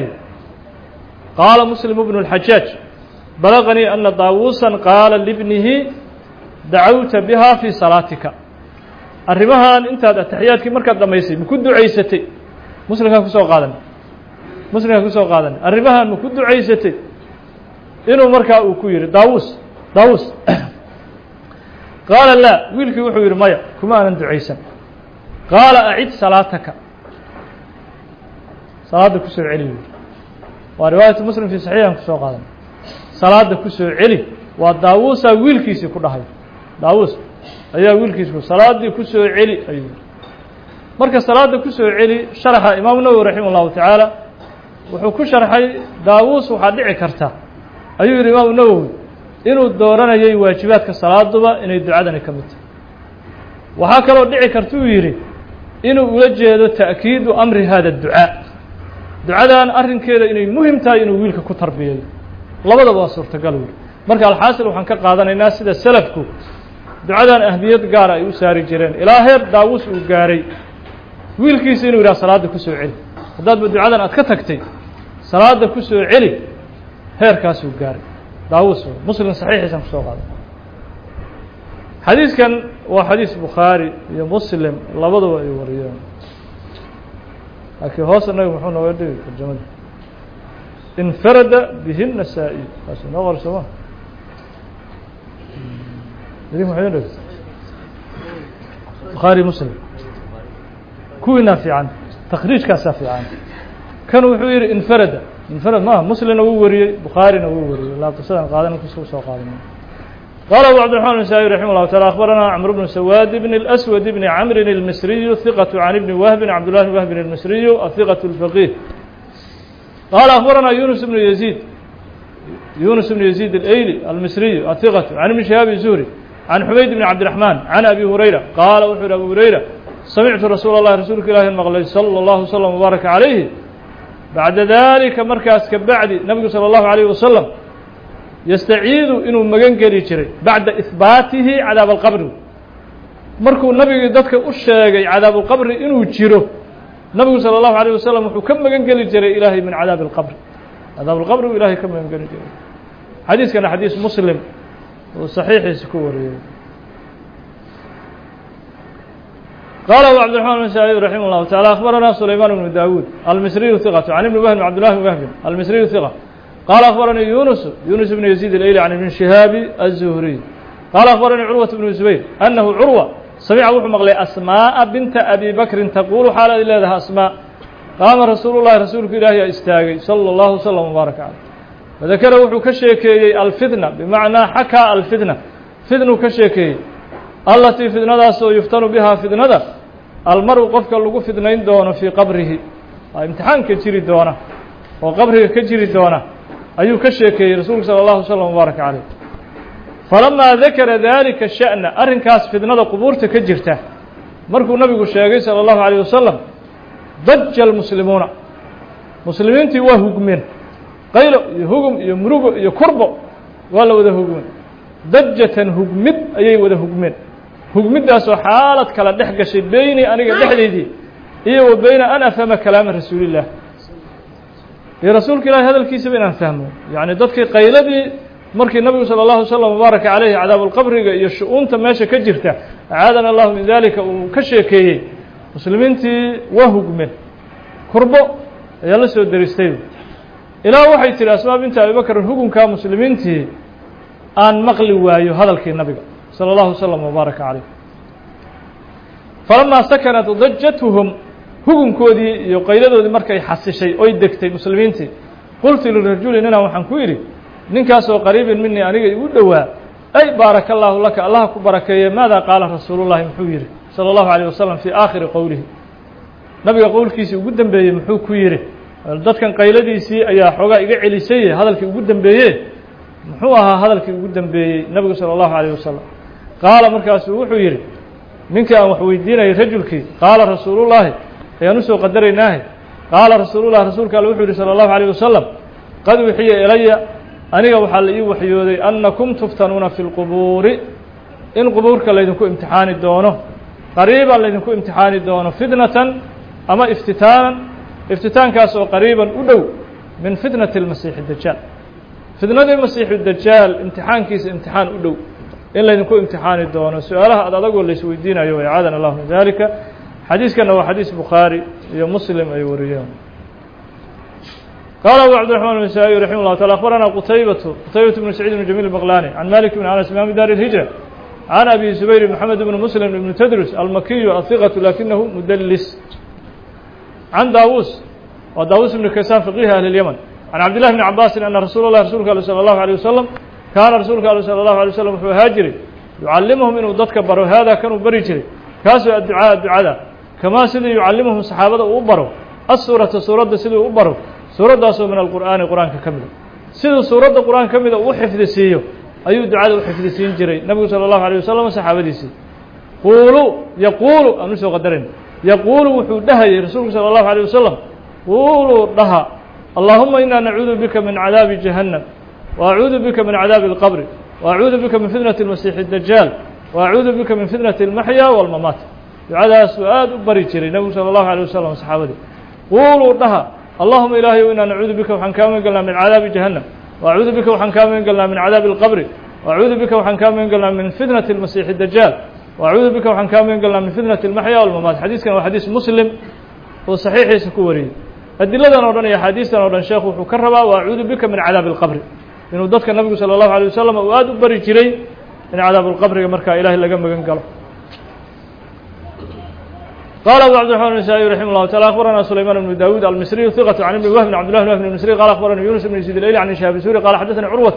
قال مسلم ابن الحجاج بلغني أن طاووسا قال لابنه دعوت بها في صلاتك arrimahan intaad taxiyaadkii markaad dhamaysay ma ku ducaysatay muslimka ku soo qaadan muslimka ku soo qaadan arrimahan ma ku ducaysatay inuu markaa uu ku yiri daawus daawus qaala laa wiilkii wuxuu yidhi maya kuma aanan ducaysan qaala acid salaataka salaadda ku soo celi waa riwaayatu muslim fii saxiixan kusoo qaadan salaadda ku soo celi waa daawuusaa wiilkiisii ku dhahay daawuus ayaa wiilkiisi salaaddii ku soo celi ayuu marka salaadda ku soo celi sharaxa imaamu nawowi raximah ullahu tacaala wuxuu ku sharxay daawuus waxaa dhici karta ayuu yidhi imaamu nawowi inuu dooranayay waajibaadka salaaduba inay ducadani ka mid tahay waxaa kaloo dhici karta uu yidhi inuu ula jeedo ta'kiidu amri hada ducaa ducadan arrinkeeda inay muhim tahay inuu wiilka ku tarbiyayo labadaba waa suurtagal weli marka alxaasil waxaan ka qaadanaynaa sida salafku ducadan ahmiyad gaara ay u saari jireen ilaa heer daawuus uu gaaray wiilkiisa inuu yidhaha salaadda ku soo celi haddaadba ducadan aad ka tagtay salaadda ku soo celi heerkaasuu gaaray daawuus muslim saxiixiisan kusoo qaaday xadiiskan waa xadiis bukhaari iyo muslim labadaba ay wariyeen laakiin hoos anaga muxuu nooga dhigi tarjamada infarada bihi النasaaئي taas noo qor sooma idin muxuu dhig bukhaari muslim kuwiina fiican takriijkaasaa fiican kan wuxuu yidhi infarada infarad maaha muslimna wuu wariyey bukhaarina wuu wariyey laa qisadan qaadan kusoo soo qaadan قال أبو عبد الرحمن النسائي رحمه الله تعالى أخبرنا عمرو بن سواد بن الأسود بن عمرو المصري ثقة عن ابن وهب عبد الله بن وهب المصري الثقة الفقيه قال أخبرنا يونس بن يزيد يونس بن يزيد الأيلي المصري الثقة عن ابن شهاب الزهري عن حميد بن عبد الرحمن عن أبي هريرة قال وحر أبو هريرة سمعت رسول الله رسولك الله المغلي صلى الله وسلم وبارك عليه بعد ذلك مركز كبعد نبي صلى الله عليه وسلم yastaciidu inuu magan geli jiray bacda ihbaatihi cadaab alqabri markuu nabigii dadka u sheegay cadaab alqabri inuu jiro nabigu salى اllahu عalيه wasalam wuxuu ka magan geli jiray ilaahay min cadaab اlqabri cadaab alqabri u ilahay ka magan geli jiray xadiiskana xadiis muslim uu saxiixiisa ku wariyey qaala abu cabdiرaحman النasaaئي raximah الlahu taعalى akhbarana sulayman bnu dawuud almisriyu ثiqة can ibni wahbin cabd لlahi bn wahbin almisriyu ثiqة قال أخبرني يونس يونس بن يزيد الأيلي عن ابن شهاب الزهري قال أخبرني عروة بن الزبير أنه عروة سمع وحو مغلي أسماء بنت أبي بكر تقول حال إلا لها أسماء قام رسول الله رسولك إلهي استاغي صلى الله وسلم وبارك عليه فذكر وحو كشيكي الفتنة بمعنى حكى الفتنة فتن كشيكي التي فتنة سو يفتن بها فتنة المرء قفك اللقو فتنين دونه في قبره امتحان كجري دونه وقبره كجري دونه ayuu ka sheekeeyey rasuulku salى الlahu وsلم وbaarak عalيه falamaa dakara dalika الشhaأna arrinkaas fidnada qubuurta ka jirta markuu nabigu sheegay salى الlahu عalيه wasalam daja اlmuslimuuna muslimiintii waa hugmeen qaylo iyo hugum iyo murugo iyo kurbo waa la wada hugmeen dajatan hugmid ayay wada hugmeen hugmiddaasoo xaalad kala dhex gashay beyni aniga dhexdeydii iyo wa beyna an afhama kalaama rasuuli الlah iyo rasuulka ilahi hadalkiisaba inaan fahmo yacni dadkii qayladii markii nabigu salى الlahu وsلم وbaaraka عaleyhi cadaabulqabriga iyo shu-uunta meesha ka jirta acaadana allahu min dalika uu ka sheekeeyey muslimiintii waa hugmeen kurbo ayaa la soo deristay ilaa waxay tihi asmaa binta abi bakr hugunkaa muslimiintii aan maqli waayo hadalkii nabiga salى الlahu وsلم وbaaraka عaleyh falamaa sakanat dajatuhum hugunkoodii iyo qayladoodii markay xasishay oy degtay muslimiintii qultu lirajuli ninaan waxaan ku yidhi ninkaasoo qariibin minii aniga igu dhowaa ay baaraka allaahu laka allaha ku barakeeye maada qaala rasuulullahi muxuu yidhi salى الlahu عalيه wasalam fii aakhiri qowlihi nabiga qowlkiisii ugu dembeeyey muxuu ku yidhi dadkan qayladiisii ayaa xoogaa iga celisay hadalkii ugu dembeeye muxuu ahaa hadalkii ugu dembeeyey nabigu salى الlahu عalيه wasalam qaala markaasuu wuxuu yidhi ninkii aan wax weydiinayay rajulkii qaala rasuulullahi ayaan usoo qadaraynaahe qaala rasuululah rasuulka alle wuxuu yihi salى الlahu عalيه wasalam qad wixiya ilaya aniga waxaa la ii waxyooday annakum tuftanuuna fi اlqubuuri in qubuurka laydinku imtixaani doono qariiban laydinku imtixaani doono fitnatan ama iftitaanan iftitaankaas oo qariiban u dhow min fitnati اlmasiixi dajaal fitnadii masiixu dajaal imtixaankiisa imtixaan u dhow in laydinku imtixaani doono su-aalaha ad adagoo laisweydiinayo icaadana allahu min dalika xadiiskana waa xadiis bukhaari iyo muslim ay wariyeen qaala abu cabdiرaحman النasaaئي raximah الlah taala akhbarana qutaybatu qutaybatu bnu saciid bn jamil الbaqlani can malik bn anas imaami dar الhijra عن أبي زبير محمد بن مسلم بن تدرس المكي الثقة لكنه مدلس عن داووس وداووس بن كيسان فقيه أهل اليمن عن عبد الله بن عباس أن رسول الله رسولك صلى الله عليه وسلم كان رسولك صلى الله عليه وسلم هاجري يعلمهم إنه ضدك بروا هذا كانوا بريجري كاسوا الدعاء الدعاء كما سيدي يعلمهم الصحابة وأبروا السورة سورة سيدي أبروا سورة داسوا من القرآن القرآن كامل سيدي سورة القرآن كامل وحفظ سيو أي دعاء وحفظ سين جري النبي صلى الله عليه وسلم صحابة ديسي قولوا يقولوا أنسوا قدرين يقولوا وحودها يا رسول صلى الله عليه وسلم قولوا لها اللهم إنا نعوذ بك من عذاب جهنم وأعوذ بك من عذاب القبر وأعوذ بك من فتنة المسيح الدجال وأعوذ بك من فتنة المحيا والممات دعاء سؤال بريتري النبي صلى الله عليه وسلم صحابه قولوا لها اللهم إلهي وإنا نعوذ بك وحن كامل قلنا من عذاب جهنم وأعوذ بك وحن كامل قلنا من عذاب القبر وأعوذ بك وحن كامل قلنا من فتنة المسيح الدجال وأعوذ بك وحن كامل قلنا من فتنة المحيا والممات حديث كان حديث مسلم وصحيح سكوري الدلة نورنا يا حديث نورنا شيخ وكربا وأعوذ بك من عذاب القبر إنه ضدك النبي صلى الله عليه وسلم وأد بريتري من عذاب القبر مركا إلهي لقم قال قال أبو عبد الرحمن النسائي رحمه الله تعالى أخبرنا سليمان بن داود المصري ثقة عن ابن وهب بن عبد الله بن وهب المصري قال أخبرنا يونس بن يزيد الأيلي عن شهاب سوري قال حدثنا عروة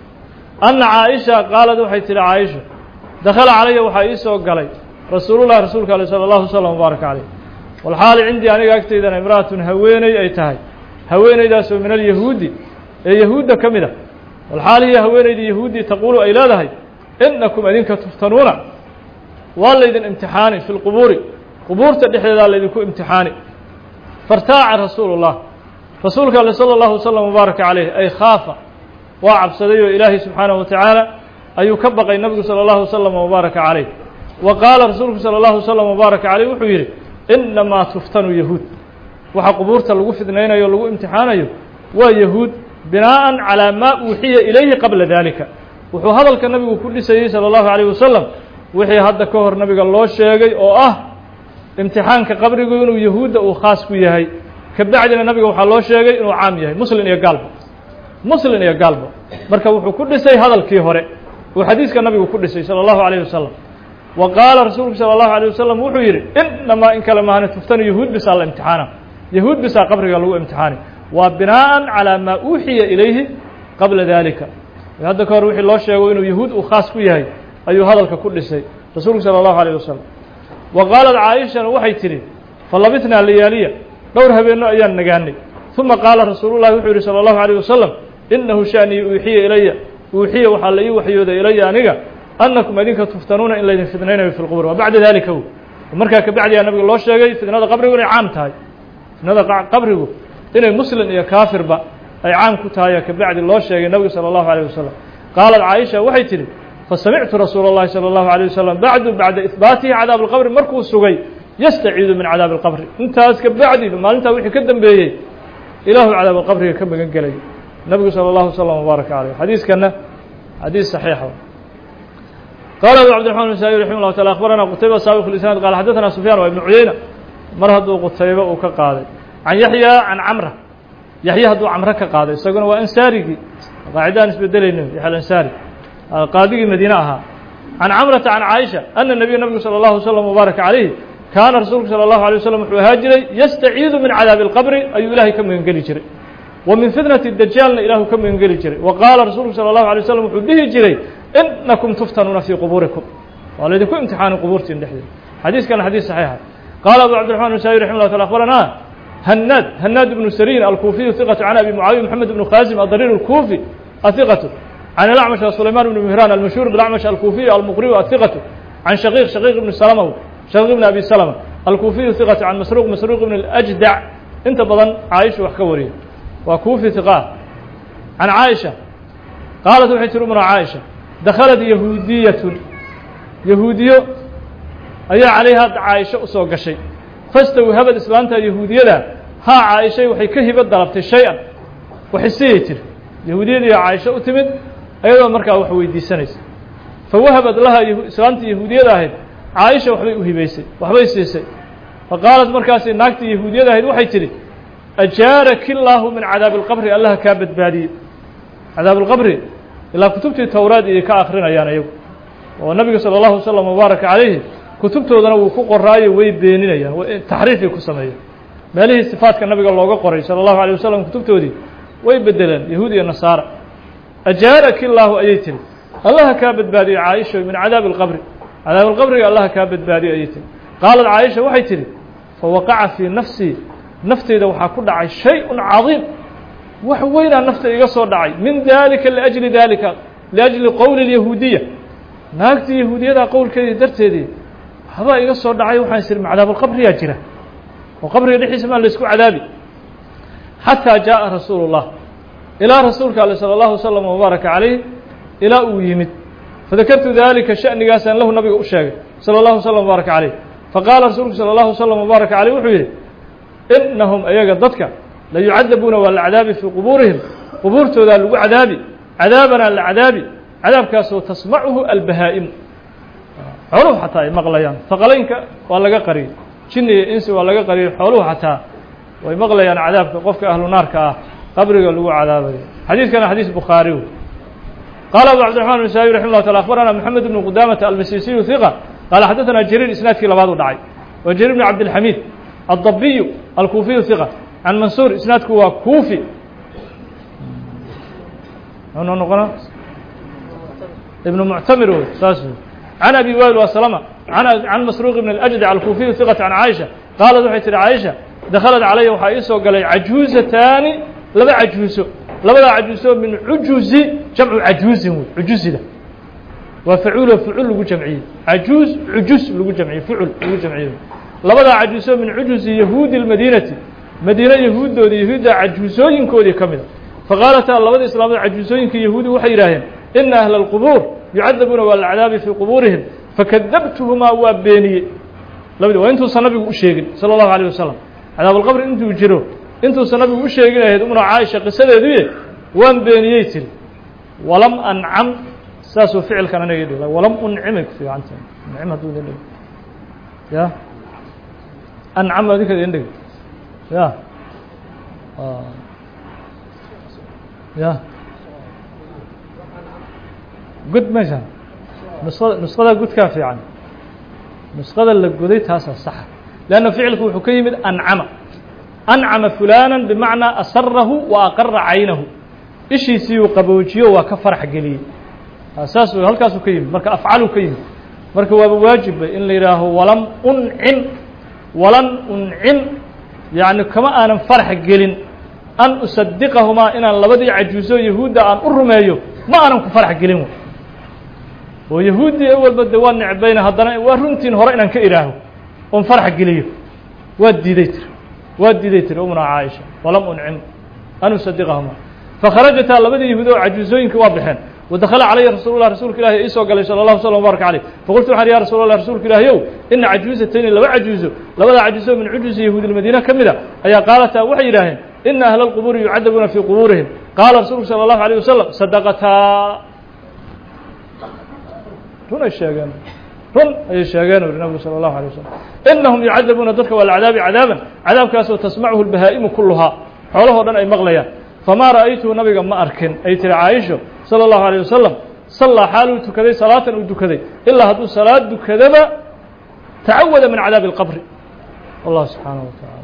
أن عائشة قالت وحيت لعائشة دخل علي وحيس وقالي رسول الله رسولك صلى الله عليه وسلم وبارك عليه والحال عندي أنا أكتب إذا امرأة هويني أي تهي هويني داسو من اليهودي اليهود كمدة والحال هي هويني اليهودي تقول أي لا لهي إنكم أذنك تفتنون والله إذن امتحاني في القبور قبور تدحي ذا الذي يكون امتحاني فارتاع رسول الله رسولك صلى الله عليه وسلم وبارك عليه أي خاف وعب صديه إلهي سبحانه وتعالى أي يكبق النبي صلى الله عليه وسلم وبارك عليه وقال رسولك صلى الله عليه وسلم وبارك عليه وحويري إنما تفتنوا يهود وحا قبور تلقوا فتنين يلقوا امتحاني ويهود بناء على ما أوحي إليه قبل ذلك وحو هذا النبي كل سيد صلى الله عليه وسلم وحي هذا كهر نبي الله الشيقي أو أه امتحانك قبرك إنه يهود أو خاص كيهي كبعدنا النبي وحا الله الشيقي إنه عام يهي مسلم يا قلبه مسلم يا قلبه مركب وحو كل سيد هذا الكيهوري وحديث النبي كل سيد صلى الله عليه وسلم وقال رسولك صلى الله عليه وسلم وحيري إنما إن كلمة تفتن يهود بس على امتحانه يهود بس قبرك الله امتحانه وبناء على ما أوحي إليه قبل ذلك هذا كان روح الله شيء إنه يهود وخاص كيهي أي هذا كل شيء رسولك صلى الله عليه وسلم وقالت عائشة وحي تري فلبثنا الليالية دورها بأنه أيان نجاني ثم قال رسول الله وحيري صلى الله عليه وسلم إنه شأني أوحي إلي أوحي وحلي وحي إلي أنيقا أنكم أدينك تفتنون إلا إذن فتنين في القبور وبعد ذلك هو ومركا كبعد يا نبي الله شيء فتنة قبره عام تاي فتنة قبره إنه مسلم يا كافر با أي عام كتايا كبعد الله شيء النبي صلى الله عليه وسلم قالت عائشة وحي تري فسمعت رسول الله صلى الله عليه وسلم بعد بعد إثباته عذاب القبر مركو السجي يستعيذ من عذاب القبر انت أسكب بعدي ما انت وحي كدم به إله عذاب القبر كم قلي النبي صلى الله عليه وسلم وبارك عليه حديث كان حديث صحيح قال أبو عبد الرحمن النسائي رحمه الله تعالى أخبرنا قتيبة سابق الإسناد قال حدثنا سفيان وابن عيينة مرهد قتيبة وكقاضي عن يحيى عن عمرو يحيى هدو عمرو كقاضي سجن وأنساري قاعدان نسبة دليل يحيى الأنساري قاضي مدينة عن عمرة عن عائشة أن النبي النبي صلى الله عليه وسلم وبارك عليه كان رسولك صلى الله عليه وسلم هاجري يستعيذ من عذاب القبر أي إلهي كم ينقلي جري ومن فتنة الدجال إله كم ينقلي جري وقال رسولك صلى الله عليه وسلم به جري إنكم تفتنون في قبوركم والذيكم امتحان قبورتين دحدي حديث كان حديث صحيح قال أبو عبد الرحمن النسائي رحمه الله تعالى أخبرنا هناد هناد بن سرين الكوفي ثقة عن أبي معاوية محمد بن خازم الضرير الكوفي الثقة عن الأعمش سليمان بن مهران المشهور بالأعمش الكوفي المقري الثقة عن شقيق شقيق بن سلمة شقيق بن أبي سلمة الكوفي ثقة عن مسروق مسروق بن الأجدع انت بضن عائشة وحكوريه وكوفي ثقة عن عائشة قالت وحيت رمنا عائشة دخلت يهودية يهودية أي عليها عائشة أسوق شيء فاستوى هبت إسلامتها يهودية لا ها عائشة وحي كهبت ضربت شيئا وحسيتر يهودية عائشة أتمد أيضا مركا وحوي دي سنس فوهبت لها إسلامتها يهودية لاهد عائشة وحوي وهبيسي وحبيسي فقالت مركاسي ناكتي يهودية لاهد وحي تري أجارك الله من عذاب القبر الله كابت بادي عذاب القبر إلا كتبت التوراة إذا كآخرين أيانا يو oo nabiga salى الlahu wasalam mubaaraka calayhi kutubtoodana wuu ku qoraayo way beeninayaan taxriifay ku sameeyeen meelihii sifaatka nabiga looga qoray salى الlahu عalيه wasalam kutubtoodii way bedeleen yahuud iyo nasaara ajaaraki اllaahu ayay tiri allaha kaa badbaadiyo caaisha min cadaabi اlqabri cadaab اlqabriga allaha kaa badbaadiyo ayay tiri qaalat caaisha waxay tihi fawaqaca fii nafsii nafteyda waxaa ku dhacay shay-un cadiim wax weynaa nafta iga soo dhacay min dalika liأjli dalika liأjli qowli اlyahuudiya naagtii yahuudiyada qowlkeedii darteedii habaa iga soo dhacay waxaan isiri cadaab اlqabriyaa jira oo qabriga dhexdiisa maa laysku cadaabi xataa jaaءa rasuulu الlah ilaa rasuulka ale salى الlahu wasalam wbaaraka calayh ilaa uu yimid fadakartu dalika shanigaasaan lahu nabiga u sheegay salى الlahu wasalam wbaaraka calayh faqaala rasuulku salى الlahu wasalam wbaaraka calayh wuxuu yidhi inahum ayaga dadka la yucadabuuna waa la cadaabi fii qubuurihim qubuurtoodaa lagu cadaabi cadaabanaa la cadaabi cadaabkaasoo tasmacuhu albahaa'imu xooluhu xataa ay maqlayaan haqalaynka waa laga qariyey jinni iyo insi waa laga qariyey xooluhu xataa way maqlayaan cadaabka qofka ahlu naarka ah qabriga lagu cadaabayo xadiidkana xadiis bukhaari wey qaala abu cabdiraxman bn saabi raximah llah taala akhbarana moxamed bnu qudamata almasisiyu hiqa qaala xadaثana jariir isnaadkii labaad u dhacay wa jariir bn cabdilxamiid addabiyu alkuufiyu hiqa can mansuur isnaadku waa kuufi noo noqona ibnu muctamir wey saas wey can abi wail waslama can masruuq ibn اlأjdac alkuufiyu hiqat can caaisha qaalat waxay tihi caaisha dakhalat calaya waxaa ii soo galay cajuuzataani laba cajuuso labadaa cajuuso min cujuzi jamcu cajuuzin wey cujuzida waa facuulo fucul lagu jamciyey cajuuz cujuz lagu jamciyey fucul lagu jamciyey labadaa cajuuso min cujuzi yahuudi اlmadiinati madiine yahuuddoodii yahuudda cajuusooyinkoodii ka mida faqaalataa labada islaamood cajuusooyinka yahuudi waxay yidhaaheen ina ahla اlqubuur yucadabuuna waa la cadaabi fii qubuurihim fakadabtuhumaa waa beeniyey labadi waa intuusan nabigu u sheegin salى الlahu عalيه wasalam cadaab alqabri intuu jiro intuusan nabigu u sheegin ahayd umna caaisha qisadeeduye waan beeniyey tiri walam ancam saasuu ficilkan aniga idhi walam uncimay ku fiicanta ncim hadduu idin dhig ya ancam adinka idin dhig ya ya gud maysa nusada nusqada gudkaa fiican nusqada la goday taasaa saxa leanna ficilku wuxuu ka yimid ancama ancama fulana bimacnaa asarahu wa aqara caynahu ishiisiiyuu qaboojiyo waa ka farax geliyey saas halkaasuu ka yimid marka afcaluu ka yimid marka waaba waajibba in la yidhaaho walam uncim walan uncim yacni kama aanan farax gelin an usadiqahumaa inaan labadii cajuuso yahuudda aan u rumeeyo ma aanan ku farax gelin oo yahuuddii awalba de waa necbayna haddana waa runtiin hore inaan ka idhaaho oon farax geliyo waa diiday tiri waa diiday tiri umna caaisha walam uncim an usadiqahumaa fakharajataa labadii yahuud oo cajuusooyinka waa baxeen wadakhala calaya rasuul lah rasuulka ilahi ii soo galay salى الlahu slam wbaaraka caleyh faqultu waxaan ya rasuul allah rasuulka ilaahiyow ina cajuusatayni laba cajuuso labadaa cajuuso min cujuusi yahuudi lmadiina ka mida ayaa qaalataa waxay yidhaaheen ina ahla اlqubuuri yucadabuuna fii qubuurihim qaala rasuulku salى الlahu عalيه wasalam sadaqataa run ay sheegeen run ayay sheegeen uri nabigu salى الlahu عalيه wasalam inahum yucadabuuna dadka waa la cadaabi cadaaban cadaabkaasoo tasmacuhu اlbahaa'imu kuluhaa xoolahoo dhan ay maqlayaan famaa ra'aytuhu nabiga ma arkin ay tiri caaisho salى الlahu عalيه wasalam sallaa xaaluu tukaday salaatan uu dukaday ilaa hadduu salaad dukadaba tacawada min cadaabi اlqabri wallah subxaanaه wa taعala